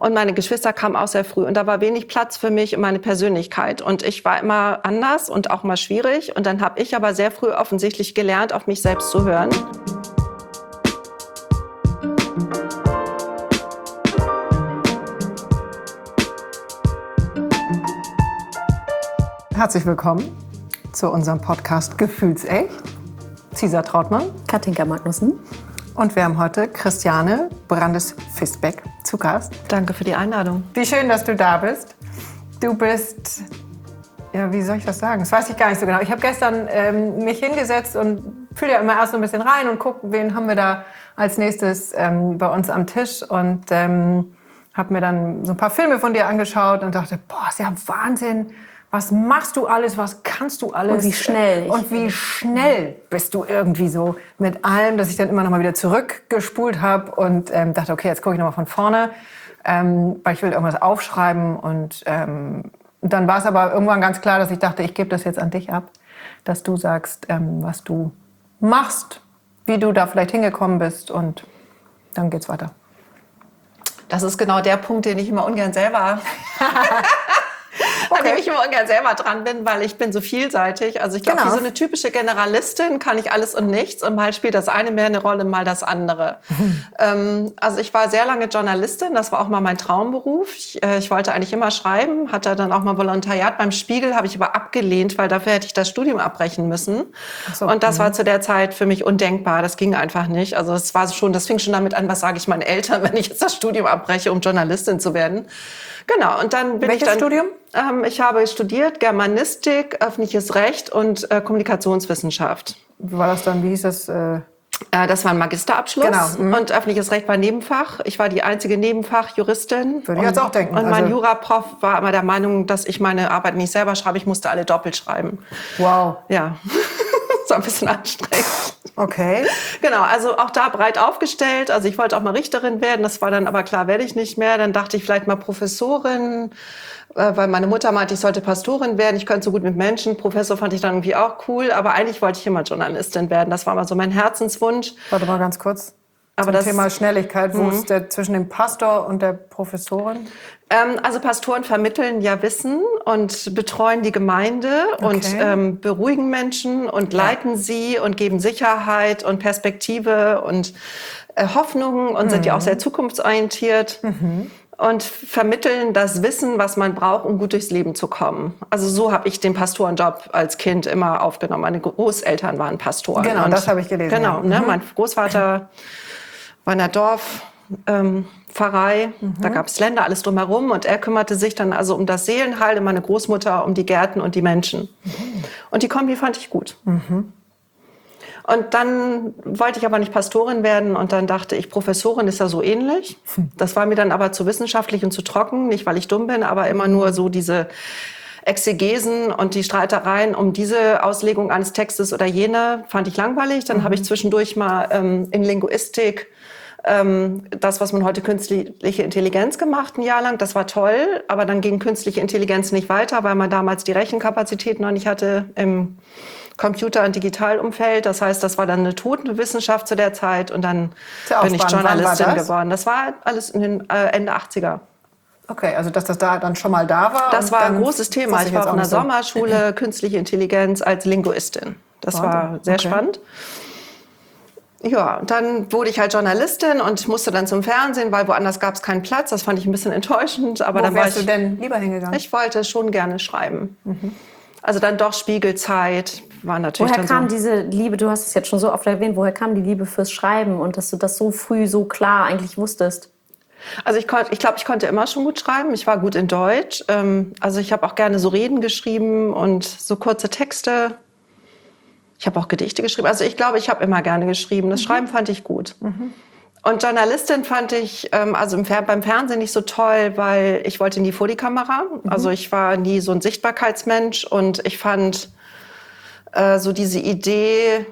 Und meine Geschwister kamen auch sehr früh. Und da war wenig Platz für mich und meine Persönlichkeit. Und ich war immer anders und auch mal schwierig. Und dann habe ich aber sehr früh offensichtlich gelernt, auf mich selbst zu hören. Herzlich willkommen zu unserem Podcast Gefühlsecht. Cesar Trautmann, Katinka Magnussen. Und wir haben heute Christiane Brandes-Fisbeck zu Gast. Danke für die Einladung. Wie schön, dass du da bist. Du bist, ja, wie soll ich das sagen? Das weiß ich gar nicht so genau. Ich habe gestern mich hingesetzt und fühle ja immer erst so ein bisschen rein und gucke, wen haben wir da als nächstes bei uns am Tisch. Und habe mir dann so ein paar Filme von dir angeschaut und dachte, boah, ist ja Wahnsinn. Was machst du alles? Was kannst du alles? Und wie schnell. Und wie schnell bist du irgendwie so mit allem, dass ich dann immer noch mal wieder zurückgespult habe und dachte, okay, jetzt gucke ich noch mal von vorne, weil ich will irgendwas aufschreiben. Und dann war es aber irgendwann ganz klar, dass ich dachte, ich gebe das jetzt an dich ab, dass du sagst, was du machst, wie du da vielleicht hingekommen bist, und dann geht's weiter. Das ist genau der Punkt, den ich immer ungern selber... An dem ich immer ungern selber dran bin, weil ich bin so vielseitig. Also ich glaube, wie so eine typische Generalistin kann ich alles und nichts, und mal spielt das eine mehr eine Rolle, mal das andere. Also ich war sehr lange Journalistin, das war auch mal mein Traumberuf. Ich wollte eigentlich immer schreiben, hatte dann auch mal Volontariat beim Spiegel, habe ich aber abgelehnt, weil dafür hätte ich das Studium abbrechen müssen. Ach so, und das war zu der Zeit für mich undenkbar, das ging einfach nicht. Also das fing schon damit an, was sage ich meinen Eltern, wenn ich jetzt das Studium abbreche, um Journalistin zu werden. Genau, und dann bin Welches Studium? Ich habe studiert Germanistik, öffentliches Recht und Kommunikationswissenschaft. Wie war das dann? Wie hieß das? Das war ein Magisterabschluss. Genau. Und öffentliches Recht war Nebenfach. Ich war die einzige Nebenfachjuristin. Würde ich jetzt auch denken. Und mein Juraprof war immer der Meinung, dass ich meine Arbeit nicht selber schreibe, ich musste alle doppelt schreiben. Wow. Ja, das war ein bisschen anstrengend. Okay. Genau, also auch da breit aufgestellt. Also ich wollte auch mal Richterin werden, das war dann aber klar, werde ich nicht mehr. Dann dachte ich vielleicht mal Professorin, weil meine Mutter meinte, ich sollte Pastorin werden. Ich könnte so gut mit Menschen. Professor fand ich dann irgendwie auch cool, aber eigentlich wollte ich immer Journalistin werden. Das war mal so mein Herzenswunsch. Warte mal ganz kurz. Aber das Thema Schnelligkeit, wo ist der zwischen dem Pastor und der Professorin? Also Pastoren vermitteln ja Wissen und betreuen die Gemeinde und beruhigen Menschen und leiten sie und geben Sicherheit und Perspektive und Hoffnung und sind ja auch sehr zukunftsorientiert. Und vermitteln das Wissen, was man braucht, um gut durchs Leben zu kommen. Also so habe ich den Pastorenjob als Kind immer aufgenommen. Meine Großeltern waren Pastoren. Genau, und das habe ich gelesen. Genau, ja. Mein Großvater war in der Dorfpfarrei, da gab es Länder, alles drumherum, und er kümmerte sich dann also um das Seelenheil, und meine Großmutter um die Gärten und die Menschen. Und die Kombi fand ich gut. Und dann wollte ich aber nicht Pastorin werden, und dann dachte ich, Professorin ist ja so ähnlich. Das war mir dann aber zu wissenschaftlich und zu trocken, nicht weil ich dumm bin, aber immer nur so diese Exegesen und die Streitereien um diese Auslegung eines Textes oder jene fand ich langweilig. Dann habe ich zwischendurch mal in Linguistik das, was man heute künstliche Intelligenz gemacht, ein Jahr lang. Das war toll, aber dann ging künstliche Intelligenz nicht weiter, weil man damals die Rechenkapazität noch nicht hatte im Computer- und Digitalumfeld. Das heißt, das war dann eine tote Wissenschaft zu der Zeit, und dann bin ich Journalistin geworden. Das war alles in den Ende 80er. Okay, also dass das da dann schon mal da war. Das war ein großes Thema. Ich war auf einer Sommerschule künstliche Intelligenz als Linguistin. Das war sehr spannend. Ja, und dann wurde ich halt Journalistin und musste dann zum Fernsehen, weil woanders gab es keinen Platz. Das fand ich ein bisschen enttäuschend. Aber Wo dann wärst du denn lieber hingegangen? Ich wollte schon gerne schreiben. Also dann doch Spiegelzeit war natürlich Woher dann kam diese Liebe, du hast es jetzt schon so oft erwähnt, woher kam die Liebe fürs Schreiben und dass du das so früh so klar eigentlich wusstest? Also ich glaube, ich konnte immer schon gut schreiben. Ich war gut in Deutsch. Also ich habe auch gerne so Reden geschrieben und so kurze Texte. Ich habe auch Gedichte geschrieben. Also ich glaube, ich habe immer gerne geschrieben. Das Schreiben fand ich gut. Und Journalistin fand ich also beim Fernsehen nicht so toll, weil ich wollte nie vor die Kamera. Also ich war nie so ein Sichtbarkeitsmensch, und ich fand so diese Idee,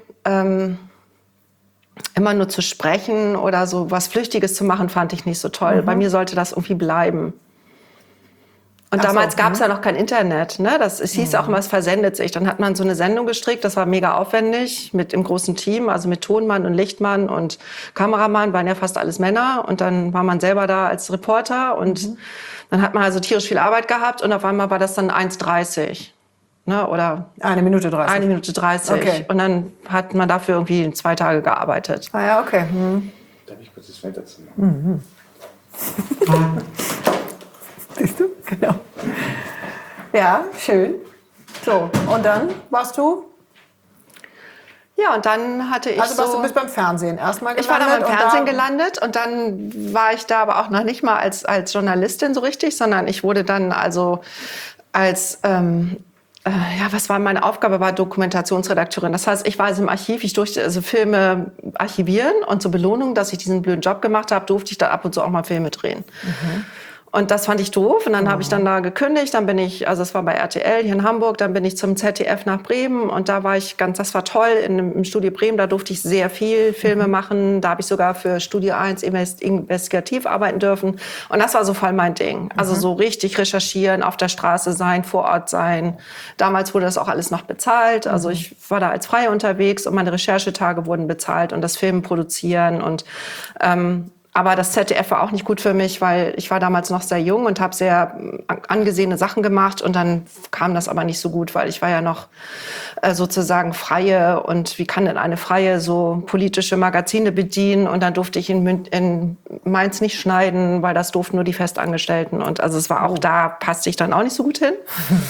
immer nur zu sprechen oder so was Flüchtiges zu machen, fand ich nicht so toll. Bei mir sollte das irgendwie bleiben. Und damals gab es ja noch kein Internet. Ne? Es hieß auch immer, es versendet sich. Dann hat man so eine Sendung gestrickt, das war mega aufwendig, mit im großen Team, also mit Tonmann und Lichtmann und Kameramann, waren ja fast alles Männer. Und dann war man selber da als Reporter und dann hat man also tierisch viel Arbeit gehabt und auf einmal war das dann 1,30. Ne? Oder 1 Minute 30. 1 Minute 30. Okay. Und dann hat man dafür irgendwie 2 Tage gearbeitet. Ah ja, okay. Darf ich kurz das Fenster zu machen? Siehst du? Genau. Ja, schön. So, und dann warst du? Ja, und dann hatte ich Also du bist beim Fernsehen erstmal gelandet? Ich war dann beim Fernsehen und gelandet und dann war ich da aber auch noch nicht mal als Journalistin so richtig, sondern ich wurde dann also als was war meine Aufgabe? War Dokumentationsredakteurin. Das heißt, ich war also im Archiv, ich durfte also Filme archivieren und zur Belohnung, dass ich diesen blöden Job gemacht habe, durfte ich dann ab und zu auch mal Filme drehen. Und das fand ich doof und dann habe ich dann da gekündigt, dann bin ich, also es war bei RTL hier in Hamburg, dann bin ich zum ZDF nach Bremen und da war ich das war toll, im Studio Bremen, da durfte ich sehr viel Filme machen, da habe ich sogar für Studio 1 investigativ arbeiten dürfen und das war so voll mein Ding. Also so richtig recherchieren, auf der Straße sein, vor Ort sein. Damals wurde das auch alles noch bezahlt, also ich war da als Freie unterwegs und meine Recherchetage wurden bezahlt und das Film produzieren und aber das ZDF war auch nicht gut für mich, weil ich war damals noch sehr jung und habe sehr angesehene Sachen gemacht. Und dann kam das aber nicht so gut, weil ich war ja noch sozusagen Freie. Und wie kann denn eine Freie so politische Magazine bedienen? Und dann durfte ich in Mainz nicht schneiden, weil das durften nur die Festangestellten. Und also es war auch da, passte ich dann auch nicht so gut hin.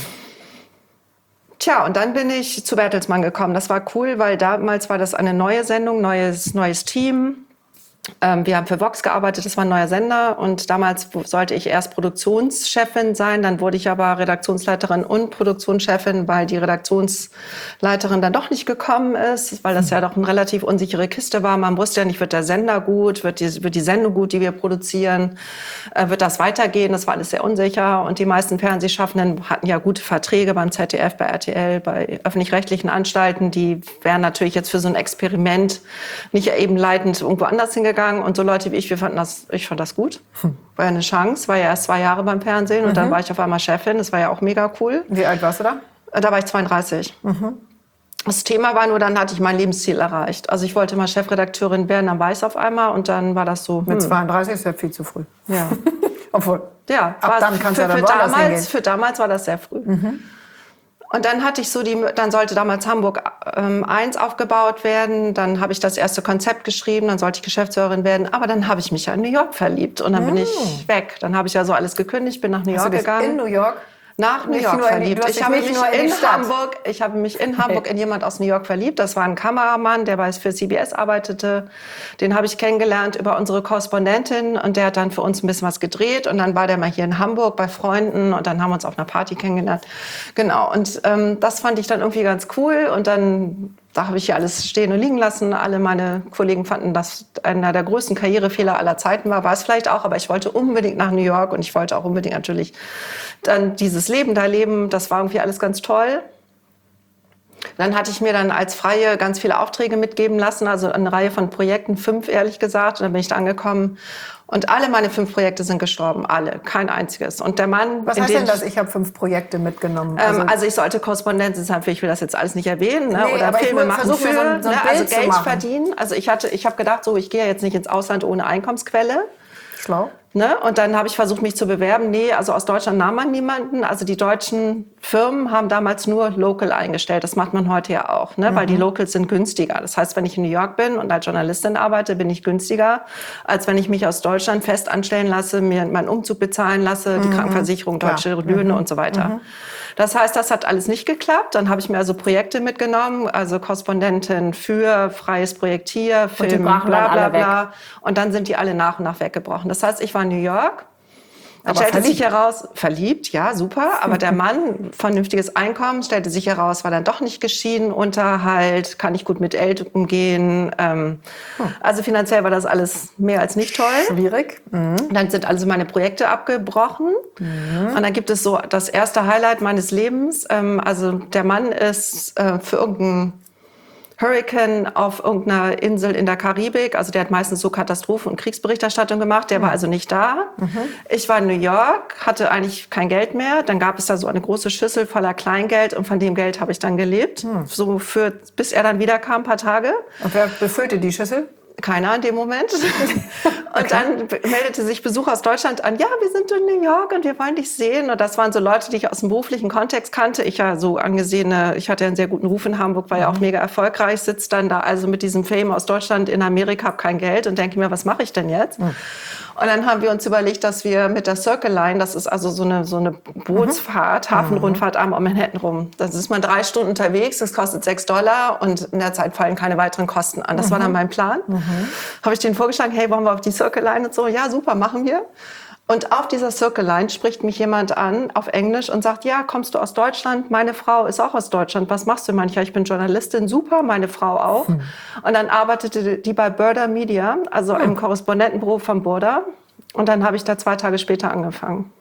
Tja, und dann bin ich zu Bertelsmann gekommen. Das war cool, weil damals war das eine neue Sendung, neues Team. Wir haben für Vox gearbeitet, das war ein neuer Sender und damals sollte ich erst Produktionschefin sein, dann wurde ich aber Redaktionsleiterin und Produktionschefin, weil die Redaktionsleiterin dann doch nicht gekommen ist, weil das ja doch eine relativ unsichere Kiste war. Man wusste ja nicht, wird der Sender gut, wird die Sendung gut, die wir produzieren, wird das weitergehen, das war alles sehr unsicher und die meisten Fernsehschaffenden hatten ja gute Verträge beim ZDF, bei RTL, bei öffentlich-rechtlichen Anstalten, die wären natürlich jetzt für so ein Experiment nicht eben leitend irgendwo anders hingegangen. Und so Leute wie ich fand das gut. War ja eine Chance, war ja erst 2 Jahre beim Fernsehen und dann war ich auf einmal Chefin. Das war ja auch mega cool. Wie alt warst du da? Da war ich 32. Das Thema war nur, dann hatte ich mein Lebensziel erreicht. Also ich wollte mal Chefredakteurin werden, dann war ich es auf einmal und dann war das so. Mit 32 ist ja viel zu früh. Ja. Obwohl, ja, ab dann kannst du ja dann woanders hingehen. Für damals war das sehr früh. Und dann hatte ich dann sollte damals Hamburg 1 aufgebaut werden. Dann habe ich das erste Konzept geschrieben. Dann sollte ich Geschäftsführerin werden. Aber dann habe ich mich ja in New York verliebt. Und dann bin ich weg. Dann habe ich ja so alles gekündigt, bin nach New York gegangen. In New York? Nach New York verliebt. Ich habe mich in Hamburg in jemand aus New York verliebt. Das war ein Kameramann, der für CBS arbeitete. Den habe ich kennengelernt über unsere Korrespondentin und der hat dann für uns ein bisschen was gedreht und dann war der mal hier in Hamburg bei Freunden und dann haben wir uns auf einer Party kennengelernt. Genau, und das fand ich dann irgendwie ganz cool und dann da habe ich hier alles stehen und liegen lassen. Alle meine Kollegen fanden, dass einer der größten Karrierefehler aller Zeiten war es vielleicht auch, aber ich wollte unbedingt nach New York und ich wollte auch unbedingt natürlich dann dieses Leben da leben. Das war irgendwie alles ganz toll. Dann hatte ich mir dann als Freie ganz viele Aufträge mitgeben lassen, also eine Reihe von Projekten, 5 ehrlich gesagt. Und dann bin ich da angekommen. Und alle meine 5 Projekte sind gestorben, alle, kein einziges. Und der Mann... Was heißt denn das? Ich habe 5 Projekte mitgenommen. Also ich sollte Korrespondentin sein, ich will das jetzt alles nicht erwähnen. Ne? Nee, oder Filme machen für, so ein Bild also zu Geld machen. verdienen. Also ich habe gedacht, so ich gehe jetzt nicht ins Ausland ohne Einkommensquelle. Schlau. Ne? Und dann habe ich versucht, mich zu bewerben. Nee, also aus Deutschland nahm man niemanden. Also die deutschen Firmen haben damals nur Local eingestellt. Das macht man heute ja auch, ne? Weil die Locals sind günstiger. Das heißt, wenn ich in New York bin und als Journalistin arbeite, bin ich günstiger, als wenn ich mich aus Deutschland fest anstellen lasse, mir meinen Umzug bezahlen lasse, die Krankenversicherung, deutsche Löhne und so weiter. Das heißt, das hat alles nicht geklappt. Dann habe ich mir also Projekte mitgenommen, also Korrespondentin für freies Projektier, Film, bla bla bla. Und dann sind die alle nach und nach weggebrochen. Das heißt, ich war in New York. Dann stellte sich heraus, verliebt, ja, super. Aber der Mann, vernünftiges Einkommen, stellte sich heraus, war dann doch nicht geschieden, Unterhalt, kann ich gut mit Eltern umgehen. Also finanziell war das alles mehr als nicht toll. Schwierig. Dann sind also meine Projekte abgebrochen. Und dann gibt es so das erste Highlight meines Lebens. Also der Mann ist für irgendeinen Hurricane auf irgendeiner Insel in der Karibik. Also der hat meistens so Katastrophen- und Kriegsberichterstattung gemacht. Der war also nicht da. Ich war in New York, hatte eigentlich kein Geld mehr. Dann gab es da so eine große Schüssel voller Kleingeld und von dem Geld habe ich dann gelebt. So bis er dann wiederkam, ein paar Tage. Und wer befüllte die Schüssel? Keiner in dem Moment. Und dann meldete sich Besuch aus Deutschland an. Ja, wir sind in New York und wir wollen dich sehen. Und das waren so Leute, die ich aus dem beruflichen Kontext kannte. Ich ja so angesehene, ich hatte ja einen sehr guten Ruf in Hamburg, war ja auch mega erfolgreich, sitze dann da also mit diesem Fame aus Deutschland in Amerika, habe kein Geld und denke mir, was mache ich denn jetzt? Und dann haben wir uns überlegt, dass wir mit der Circle Line, das ist also so eine Bootsfahrt, Hafenrundfahrt einmal um Manhattan rum. Da ist man 3 Stunden unterwegs, das kostet $6 und in der Zeit fallen keine weiteren Kosten an. Das war dann mein Plan. Habe ich denen vorgeschlagen, hey, wollen wir auf die Circle Line und so? Ja, super, machen wir. Und auf dieser Circle Line spricht mich jemand an auf Englisch und sagt, ja, kommst du aus Deutschland? Meine Frau ist auch aus Deutschland. Was machst du? Manchmal, ich bin Journalistin. Super, meine Frau auch. Und dann arbeitete die bei Burda Media, also im Korrespondentenbüro von Burda. Und dann habe ich da 2 Tage später angefangen.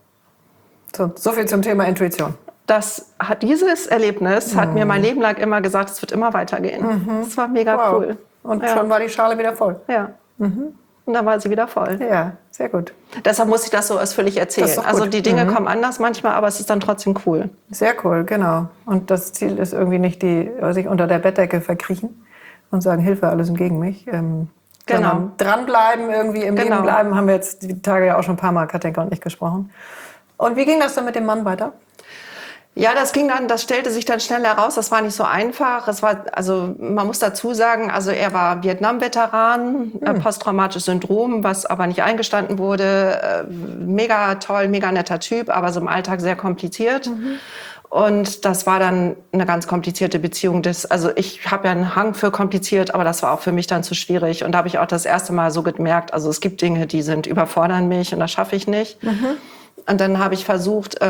So viel zum Thema Intuition. Dieses Erlebnis hat mir mein Leben lang immer gesagt, es wird immer weitergehen. Das war mega cool. Und schon war die Schale wieder voll. Ja. Und dann war sie wieder voll. Ja, sehr gut. Deshalb muss ich das so ausführlich erzählen. Das ist doch gut. Also die Dinge kommen anders manchmal, aber es ist dann trotzdem cool. Sehr cool, genau. Und das Ziel ist irgendwie nicht sich unter der Bettdecke verkriechen und sagen, Hilfe, alles sind gegen mich. Sondern dranbleiben, irgendwie im Leben bleiben, haben wir jetzt die Tage ja auch schon ein paar Mal, Katinka und ich, gesprochen. Und wie ging das dann mit dem Mann weiter? Ja, das stellte sich dann schnell heraus, das war nicht so einfach. Also man muss dazu sagen, also er war Vietnam-Veteran, posttraumatisches Syndrom, was aber nicht eingestanden wurde. Mega toll, mega netter Typ, aber so im Alltag sehr kompliziert. Und das war dann eine ganz komplizierte Beziehung. Also ich habe ja einen Hang für kompliziert, aber das war auch für mich dann zu schwierig. Und da habe ich auch das erste Mal so gemerkt, also es gibt Dinge, die überfordern mich und das schaffe ich nicht. Und dann habe ich versucht,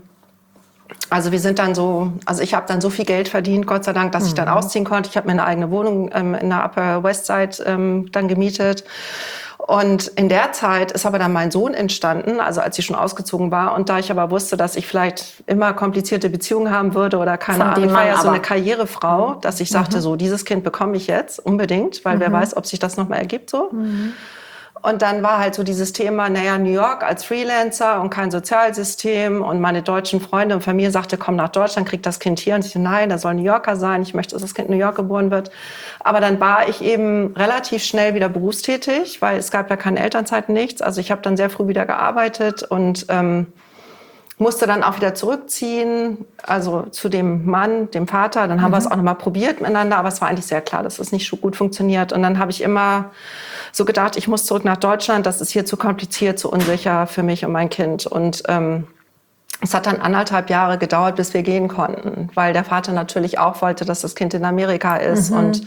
also wir sind dann so, also ich habe dann so viel Geld verdient, Gott sei Dank, dass ich dann ausziehen konnte. Ich habe mir eine eigene Wohnung in der Upper West Side dann gemietet. Und in der Zeit ist aber dann mein Sohn entstanden, also als ich schon ausgezogen war. Und da ich aber wusste, dass ich vielleicht immer komplizierte Beziehungen haben würde oder keine Ahnung, ich war ja so eine Karrierefrau, dass ich sagte, so dieses Kind bekomme ich jetzt unbedingt, weil wer weiß, ob sich das nochmal ergibt so. Und dann war halt so dieses Thema, naja, New York als Freelancer und kein Sozialsystem. Und meine deutschen Freunde und Familie sagte, komm nach Deutschland, krieg das Kind hier. Und ich dachte, nein, das soll New Yorker sein. Ich möchte, dass das Kind in New York geboren wird. Aber dann war ich eben relativ schnell wieder berufstätig, weil es gab ja keine Elternzeit, nichts. Also ich habe dann sehr früh wieder gearbeitet und musste dann auch wieder zurückziehen, also zu dem Mann, dem Vater. Dann haben wir es auch noch mal probiert miteinander, aber es war eigentlich sehr klar, dass es nicht so gut funktioniert. Und dann habe ich immer so gedacht, ich muss zurück nach Deutschland, das ist hier zu kompliziert, zu unsicher für mich und mein Kind. Und es hat dann 1,5 Jahre gedauert, bis wir gehen konnten, weil der Vater natürlich auch wollte, dass das Kind in Amerika ist und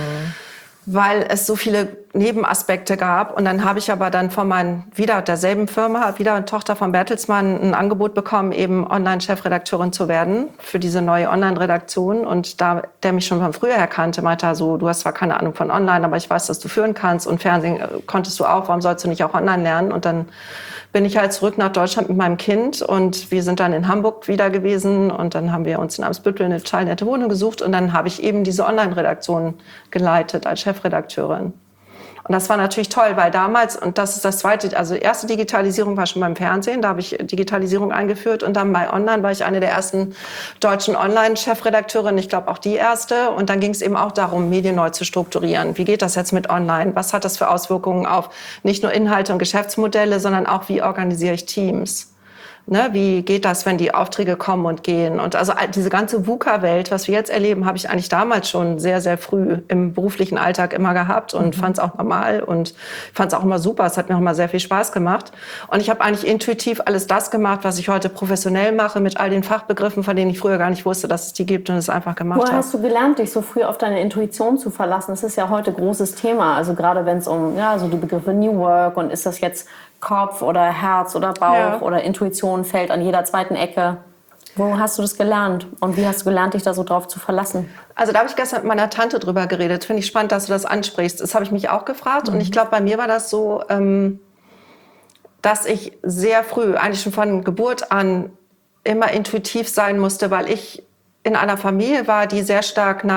weil es so viele Nebenaspekte gab. Und dann habe ich aber dann von wieder derselben Firma, wieder eine Tochter von Bertelsmann, ein Angebot bekommen, eben Online-Chefredakteurin zu werden für diese neue Online-Redaktion. Und da der mich schon von früher her kannte, meinte er so, du hast zwar keine Ahnung von Online, aber ich weiß, dass du führen kannst und Fernsehen konntest du auch, warum sollst du nicht auch online lernen? Und dann bin ich halt zurück nach Deutschland mit meinem Kind und wir sind dann in Hamburg wieder gewesen und dann haben wir uns in Eimsbüttel eine total nette Wohnung gesucht und dann habe ich eben diese Online-Redaktion geleitet als Chefredakteurin. Und das war natürlich toll, weil damals, und das ist das Zweite, also die erste Digitalisierung war schon beim Fernsehen, da habe ich Digitalisierung eingeführt und dann bei Online war ich eine der ersten deutschen Online-Chefredakteurinnen, ich glaube auch die erste. Und dann ging es eben auch darum, Medien neu zu strukturieren. Wie geht das jetzt mit Online? Was hat das für Auswirkungen auf nicht nur Inhalte und Geschäftsmodelle, sondern auch, wie organisiere ich Teams? Ne, wie geht das, wenn die Aufträge kommen und gehen? Und also diese ganze VUCA-Welt, was wir jetzt erleben, habe ich eigentlich damals schon sehr, sehr früh im beruflichen Alltag immer gehabt und fand es auch normal und fand es auch immer super. Es hat mir auch immer sehr viel Spaß gemacht. Und ich habe eigentlich intuitiv alles das gemacht, was ich heute professionell mache, mit all den Fachbegriffen, von denen ich früher gar nicht wusste, dass es die gibt und es einfach gemacht habe. Woher hast du gelernt, dich so früh auf deine Intuition zu verlassen? Das ist ja heute ein großes Thema. Also gerade wenn es um so die Begriffe New Work und ist das jetzt Kopf oder Herz oder Bauch oder Intuition fällt an jeder zweiten Ecke. Wo hast du das gelernt? Und wie hast du gelernt, dich da so drauf zu verlassen? Also da habe ich gestern mit meiner Tante drüber geredet. Finde ich spannend, dass du das ansprichst. Das habe ich mich auch gefragt. Und ich glaube, bei mir war das so, dass ich sehr früh, eigentlich schon von Geburt an, immer intuitiv sein musste, weil ich in einer Familie war, die sehr stark nach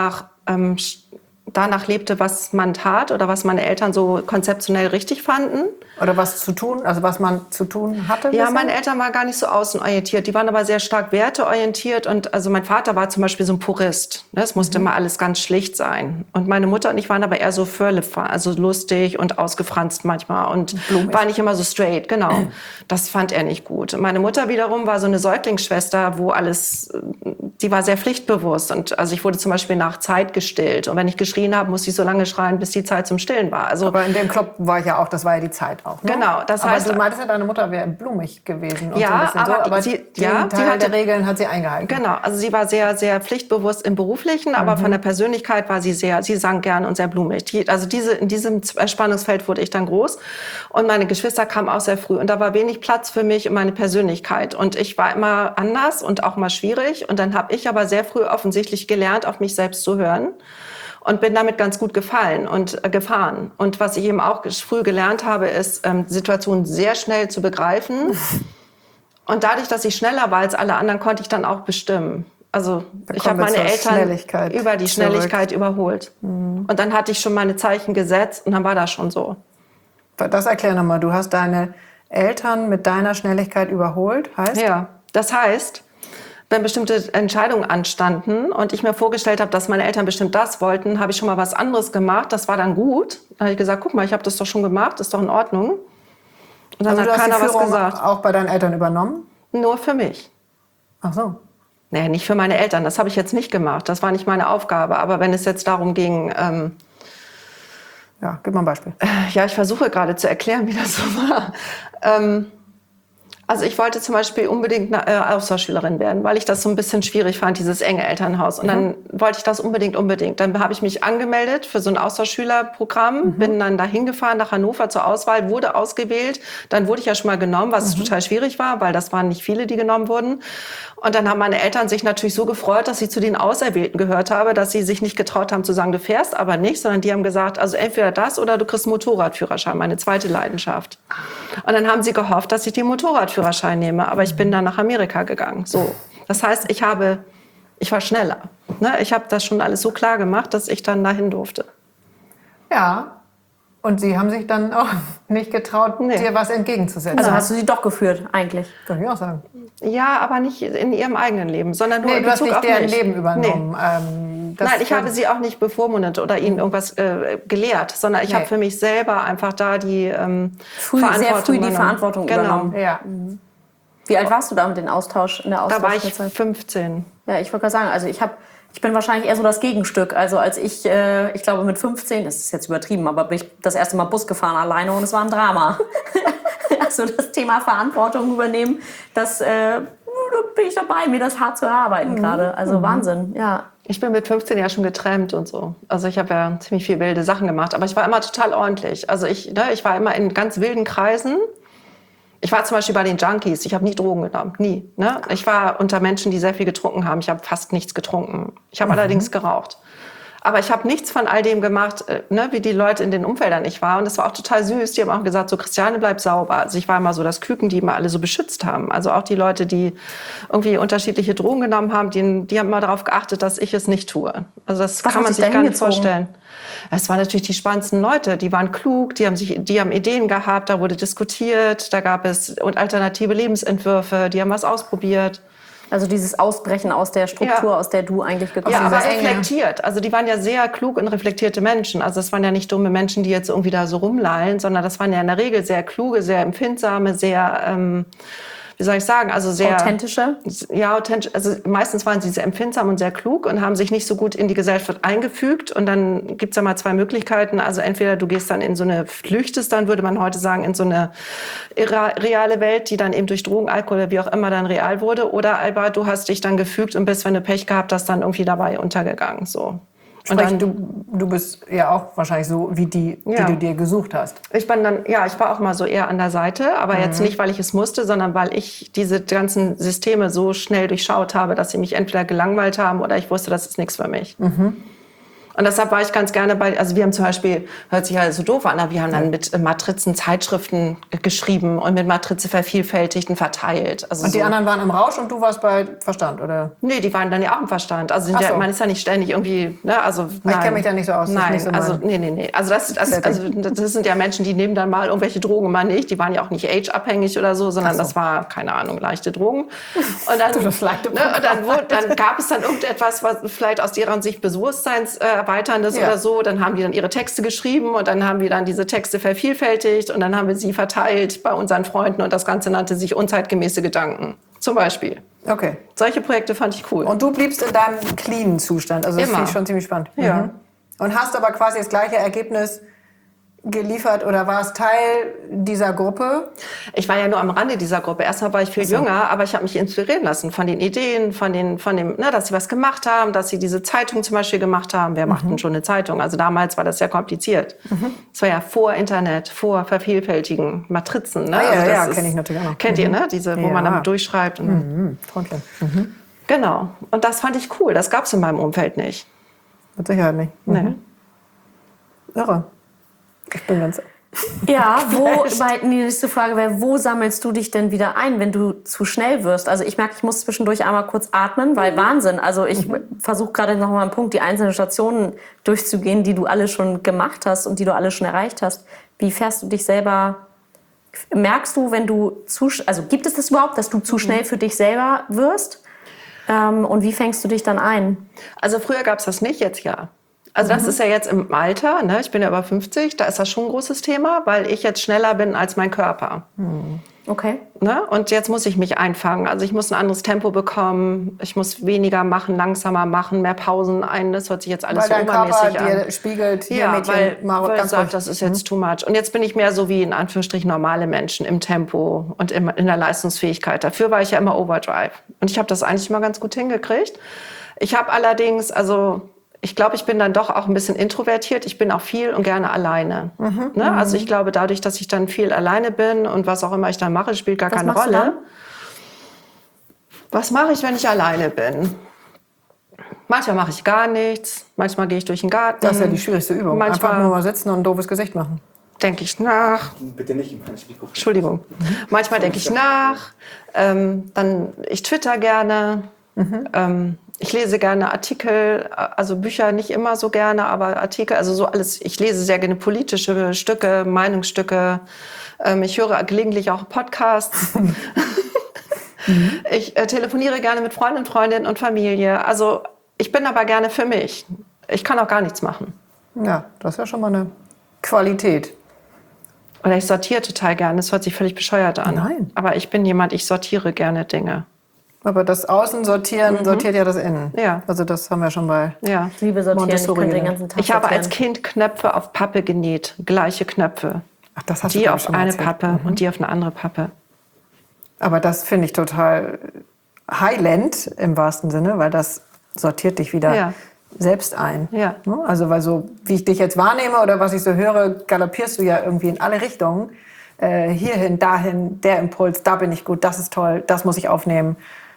danach lebte, was man tat oder was meine Eltern so konzeptionell richtig fanden. Oder was zu tun, also was man zu tun hatte? Ja, bisher? meine Eltern waren gar nicht so außenorientiert. Die waren aber sehr stark werteorientiert. Und also mein Vater war zum Beispiel so ein Purist. Es musste immer alles ganz schlicht sein. Und meine Mutter und ich waren aber eher so Firlefanz, also lustig und ausgefranst manchmal. Und war nicht immer so straight, genau. Das fand er nicht gut. Und meine Mutter wiederum war so eine Säuglingsschwester, wo alles, die war sehr pflichtbewusst. Und also ich wurde zum Beispiel nach Zeit gestillt. Und wenn ich geschrien habe, musste ich so lange schreien, bis die Zeit zum Stillen war. Also, aber in dem Club war ich ja auch, das war ja die Zeit auch. Ne? Genau, das aber heißt, du meintest ja, deine Mutter wäre blumig gewesen. Und ja, so ein bisschen aber, so, aber sie, den ja, Teil sie hatte, der Regeln hat sie eingehalten. Genau, also sie war sehr, sehr pflichtbewusst im Beruflichen, aber von der Persönlichkeit war sie sang gern und sehr blumig. In diesem Spannungsfeld wurde ich dann groß und meine Geschwister kamen auch sehr früh und da war wenig Platz für mich und meine Persönlichkeit und ich war immer anders und auch mal schwierig und dann habe ich aber sehr früh offensichtlich gelernt, auf mich selbst zu hören. Und bin damit ganz gut gefahren. Und was ich eben auch früh gelernt habe, ist, Situationen sehr schnell zu begreifen. Und dadurch, dass ich schneller war als alle anderen, konnte ich dann auch bestimmen. Also ich habe meine Eltern über die Schnelligkeit überholt. Und dann hatte ich schon meine Zeichen gesetzt und dann war das schon so. Das erklär nochmal. Du hast deine Eltern mit deiner Schnelligkeit überholt, heißt? Ja, das heißt, wenn bestimmte Entscheidungen anstanden und ich mir vorgestellt habe, dass meine Eltern bestimmt das wollten, habe ich schon mal was anderes gemacht. Das war dann gut. Dann habe ich gesagt, guck mal, ich habe das doch schon gemacht, ist doch in Ordnung. Und dann Also hat keiner was gesagt. Du hast die Führung auch bei deinen Eltern übernommen? Nur für mich. Ach so. Nee, nicht für meine Eltern. Das habe ich jetzt nicht gemacht. Das war nicht meine Aufgabe. Aber wenn es jetzt darum ging... ja, gib mal ein Beispiel. Ja, ich versuche gerade zu erklären, wie das so war. Also ich wollte zum Beispiel unbedingt eine Austauschschülerin werden, weil ich das so ein bisschen schwierig fand, dieses enge Elternhaus. Und dann wollte ich das unbedingt. Dann habe ich mich angemeldet für so ein Austauschschülerprogramm, bin dann dahin gefahren nach Hannover zur Auswahl, wurde ausgewählt. Dann wurde ich ja schon mal genommen, was total schwierig war, weil das waren nicht viele, die genommen wurden. Und dann haben meine Eltern sich natürlich so gefreut, dass ich zu den Auserwählten gehört habe, dass sie sich nicht getraut haben zu sagen, du fährst aber nicht, sondern die haben gesagt, also entweder das oder du kriegst einen Motorradführerschein, meine zweite Leidenschaft. Und dann haben sie gehofft, dass ich den Motorradführerschein nehme, aber ich bin dann nach Amerika gegangen. So, das heißt, ich war schneller. Ne? Ich habe das schon alles so klar gemacht, dass ich dann dahin durfte. Ja. Und sie haben sich dann auch nicht getraut, dir was entgegenzusetzen. Also hast du sie doch geführt, eigentlich? Kann ich auch sagen. Ja, aber nicht in ihrem eigenen Leben, sondern nur in du hast Bezug nicht auf deren mich. Leben übernommen. Nee. Nein, ich habe sie auch nicht bevormundet oder ihnen irgendwas gelehrt, sondern ich habe für mich selber einfach da die Verantwortung sehr früh die übernommen. Verantwortung übernommen. Ja. Wie alt warst du da mit den Austausch in der Da war ich Austauschzeit? 15. Ja, ich wollte gerade sagen, also ich bin wahrscheinlich eher so das Gegenstück. Also als ich glaube mit 15, das ist jetzt übertrieben, aber bin ich das erste Mal Bus gefahren alleine und es war ein Drama. Also das Thema Verantwortung übernehmen, da bin ich dabei, mir das hart zu erarbeiten gerade. Also Wahnsinn, ja. Ich bin mit 15 ja schon getrennt und so. Also ich habe ja ziemlich viel wilde Sachen gemacht, aber ich war immer total ordentlich. Also ich war immer in ganz wilden Kreisen. Ich war zum Beispiel bei den Junkies. Ich habe nie Drogen genommen, nie. Ne? Ich war unter Menschen, die sehr viel getrunken haben. Ich habe fast nichts getrunken. Ich habe allerdings geraucht. Aber ich habe nichts von all dem gemacht, wie die Leute in den Umfeldern ich war. Und das war auch total süß. Die haben auch gesagt, so Christiane, bleib sauber. Also ich war immer so das Küken, die immer alle so beschützt haben. Also auch die Leute, die irgendwie unterschiedliche Drogen genommen haben, die haben immer darauf geachtet, dass ich es nicht tue. Also das kann man sich gar nicht vorstellen. Es waren natürlich die spannendsten Leute. Die waren klug, die haben Ideen gehabt, da wurde diskutiert, da gab es alternative Lebensentwürfe, die haben was ausprobiert. Also dieses Ausbrechen aus der Struktur, aus der du eigentlich gekommen bist. Ja, aber reflektiert. Also die waren ja sehr klug und reflektierte Menschen. Also es waren ja nicht dumme Menschen, die jetzt irgendwie da so rumlallen, sondern das waren ja in der Regel sehr kluge, sehr empfindsame, sehr, wie soll ich sagen, also sehr... Authentische? Ja, authentisch. Also meistens waren sie sehr empfindsam und sehr klug und haben sich nicht so gut in die Gesellschaft eingefügt. Und dann gibt's ja mal zwei Möglichkeiten. Also entweder du gehst dann flüchtest dann, würde man heute sagen, in so eine reale Welt, die dann eben durch Drogen, Alkohol oder wie auch immer dann real wurde. Oder aber du hast dich dann gefügt und bist, wenn du Pech gehabt hast, dann irgendwie dabei untergegangen. So. Und Sprich, dann, du bist ja auch wahrscheinlich so wie die du dir gesucht hast. ich war auch mal so eher an der Seite, aber jetzt nicht, weil ich es musste, sondern weil ich diese ganzen Systeme so schnell durchschaut habe, dass sie mich entweder gelangweilt haben oder ich wusste, das ist nichts für mich. Und Und deshalb war ich ganz gerne also wir haben zum Beispiel, hört sich ja so doof an, aber wir haben dann mit Matrizen Zeitschriften geschrieben und mit Matrize vervielfältigt und verteilt. Also Und die anderen waren im Rausch und du warst bei Verstand, oder? Nee, die waren dann ja auch im Verstand. Also Ach so. man ist ja nicht ständig irgendwie, ne, also Ich kenne mich da nicht so aus. das ist Nein, nicht so also mein- nee. Also das sind ja Menschen, die nehmen dann mal irgendwelche Drogen, mal nicht. Die waren ja auch nicht age-abhängig oder so, sondern das war, keine Ahnung, leichte Drogen. Und dann, Das leichte ne, und dann gab es dann irgendetwas, was vielleicht aus deren Sicht bewusstseinserweiterndes Ja. oder so. Dann haben die dann ihre Texte geschrieben und dann haben wir dann diese Texte vervielfältigt und dann haben wir sie verteilt bei unseren Freunden und das Ganze nannte sich unzeitgemäße Gedanken. Zum Beispiel. Okay. Solche Projekte fand ich cool. Und du bliebst in deinem cleanen Zustand. Also das Immer. finde ich schon ziemlich spannend. Ja. Mhm. Und hast aber quasi das gleiche Ergebnis geliefert oder warst Teil dieser Gruppe? Ich war ja nur am Rande dieser Gruppe. Erstmal war ich viel jünger, aber ich habe mich inspirieren lassen von den Ideen, von dem, ne, dass sie was gemacht haben, dass sie diese Zeitung zum Beispiel gemacht haben. Wer macht denn schon eine Zeitung? Also damals war das ja kompliziert. Es war ja vor Internet, vor vervielfältigen Matrizen. Ne? ja, also das ja, ist- kenne ich natürlich auch noch. Kennt ihr, ne? Diese, wo man Ja. damit durchschreibt. Und Frontline. Genau. Und das fand ich cool. Das gab es in meinem Umfeld nicht. Mit Sicherheit nicht. Nee. Irre. Ich bin ganz... Ja, die nächste Frage wäre, wo sammelst du dich denn wieder ein, wenn du zu schnell wirst? Also ich merke, ich muss zwischendurch einmal kurz atmen, weil Wahnsinn. Also ich versuche gerade noch mal einen Punkt, die einzelnen Stationen durchzugehen, die du alle schon gemacht hast und die du alle schon erreicht hast. Wie fährst du dich selber? Merkst du, wenn du also gibt es das überhaupt, dass du zu schnell für dich selber wirst? Und wie fängst du dich dann ein? Also früher gab es das nicht, jetzt ja. Also das ist ja jetzt im Alter, ne? Ich bin ja über 50, da ist das schon ein großes Thema, weil ich jetzt schneller bin als mein Körper. Okay. Ne? Und jetzt muss ich mich einfangen. Also ich muss ein anderes Tempo bekommen, ich muss weniger machen, langsamer machen, mehr Pausen ein. Das hört sich jetzt alles Weil so dein Körper übermäßig an. dir spiegelt, hier Ja, Mädchen, weil mach er ganz sagt, ruhig. das ist jetzt too much. Und jetzt bin ich mehr so wie in Anführungsstrichen normale Menschen im Tempo und in der Leistungsfähigkeit. Dafür war ich ja immer Overdrive. Und ich habe das eigentlich immer ganz gut hingekriegt. Ich habe allerdings, also ich glaube, ich bin dann doch auch ein bisschen introvertiert. Ich bin auch viel und gerne alleine. Ne? Also ich glaube, dadurch, dass ich dann viel alleine bin und was auch immer ich dann mache, spielt gar keine machst du Rolle. dann? Was mache ich, wenn ich alleine bin? Manchmal mache ich gar nichts. Manchmal gehe ich durch den Garten. Das ist ja die schwierigste Übung. Manchmal- Einfach nur mal sitzen und ein doofes Gesicht machen. Denke ich nach. Bitte nicht im Mikrofon. Entschuldigung. Manchmal denke ich nach. Ich twitter gerne. Ich lese gerne Artikel, also Bücher nicht immer so gerne, aber Artikel, also so alles. Ich lese sehr gerne politische Stücke, Meinungsstücke. Ich höre gelegentlich auch Podcasts. Ich telefoniere gerne mit Freunden, Freundinnen und Familie. Also ich bin aber gerne für mich. Ich kann auch gar nichts machen. Ja, das ist ja schon mal eine Qualität. Oder ich sortiere total gerne. Das hört sich völlig bescheuert an. Nein. Aber ich bin jemand, ich sortiere gerne Dinge. Aber das Außen sortieren sortiert ja das Innen. Ja. Also das haben wir schon bei... Ja. Ich liebe sortieren, ich Montessori könnte den gelernt. ganzen Tag Ich habe als sortieren. Kind Knöpfe auf Pappe genäht. Gleiche Knöpfe. Ach, das hast du Die glaub ich, auf schon mal eine erzählt. Pappe und die auf eine andere Pappe. Aber das finde ich total Highland im wahrsten Sinne, weil das sortiert dich wieder Ja. selbst ein. Ja. Ne? Also weil so, wie ich dich jetzt wahrnehme oder was ich so höre, galoppierst du ja irgendwie in alle Richtungen. Hierhin, dahin, der Impuls, da bin ich gut, das ist toll, das muss ich aufnehmen.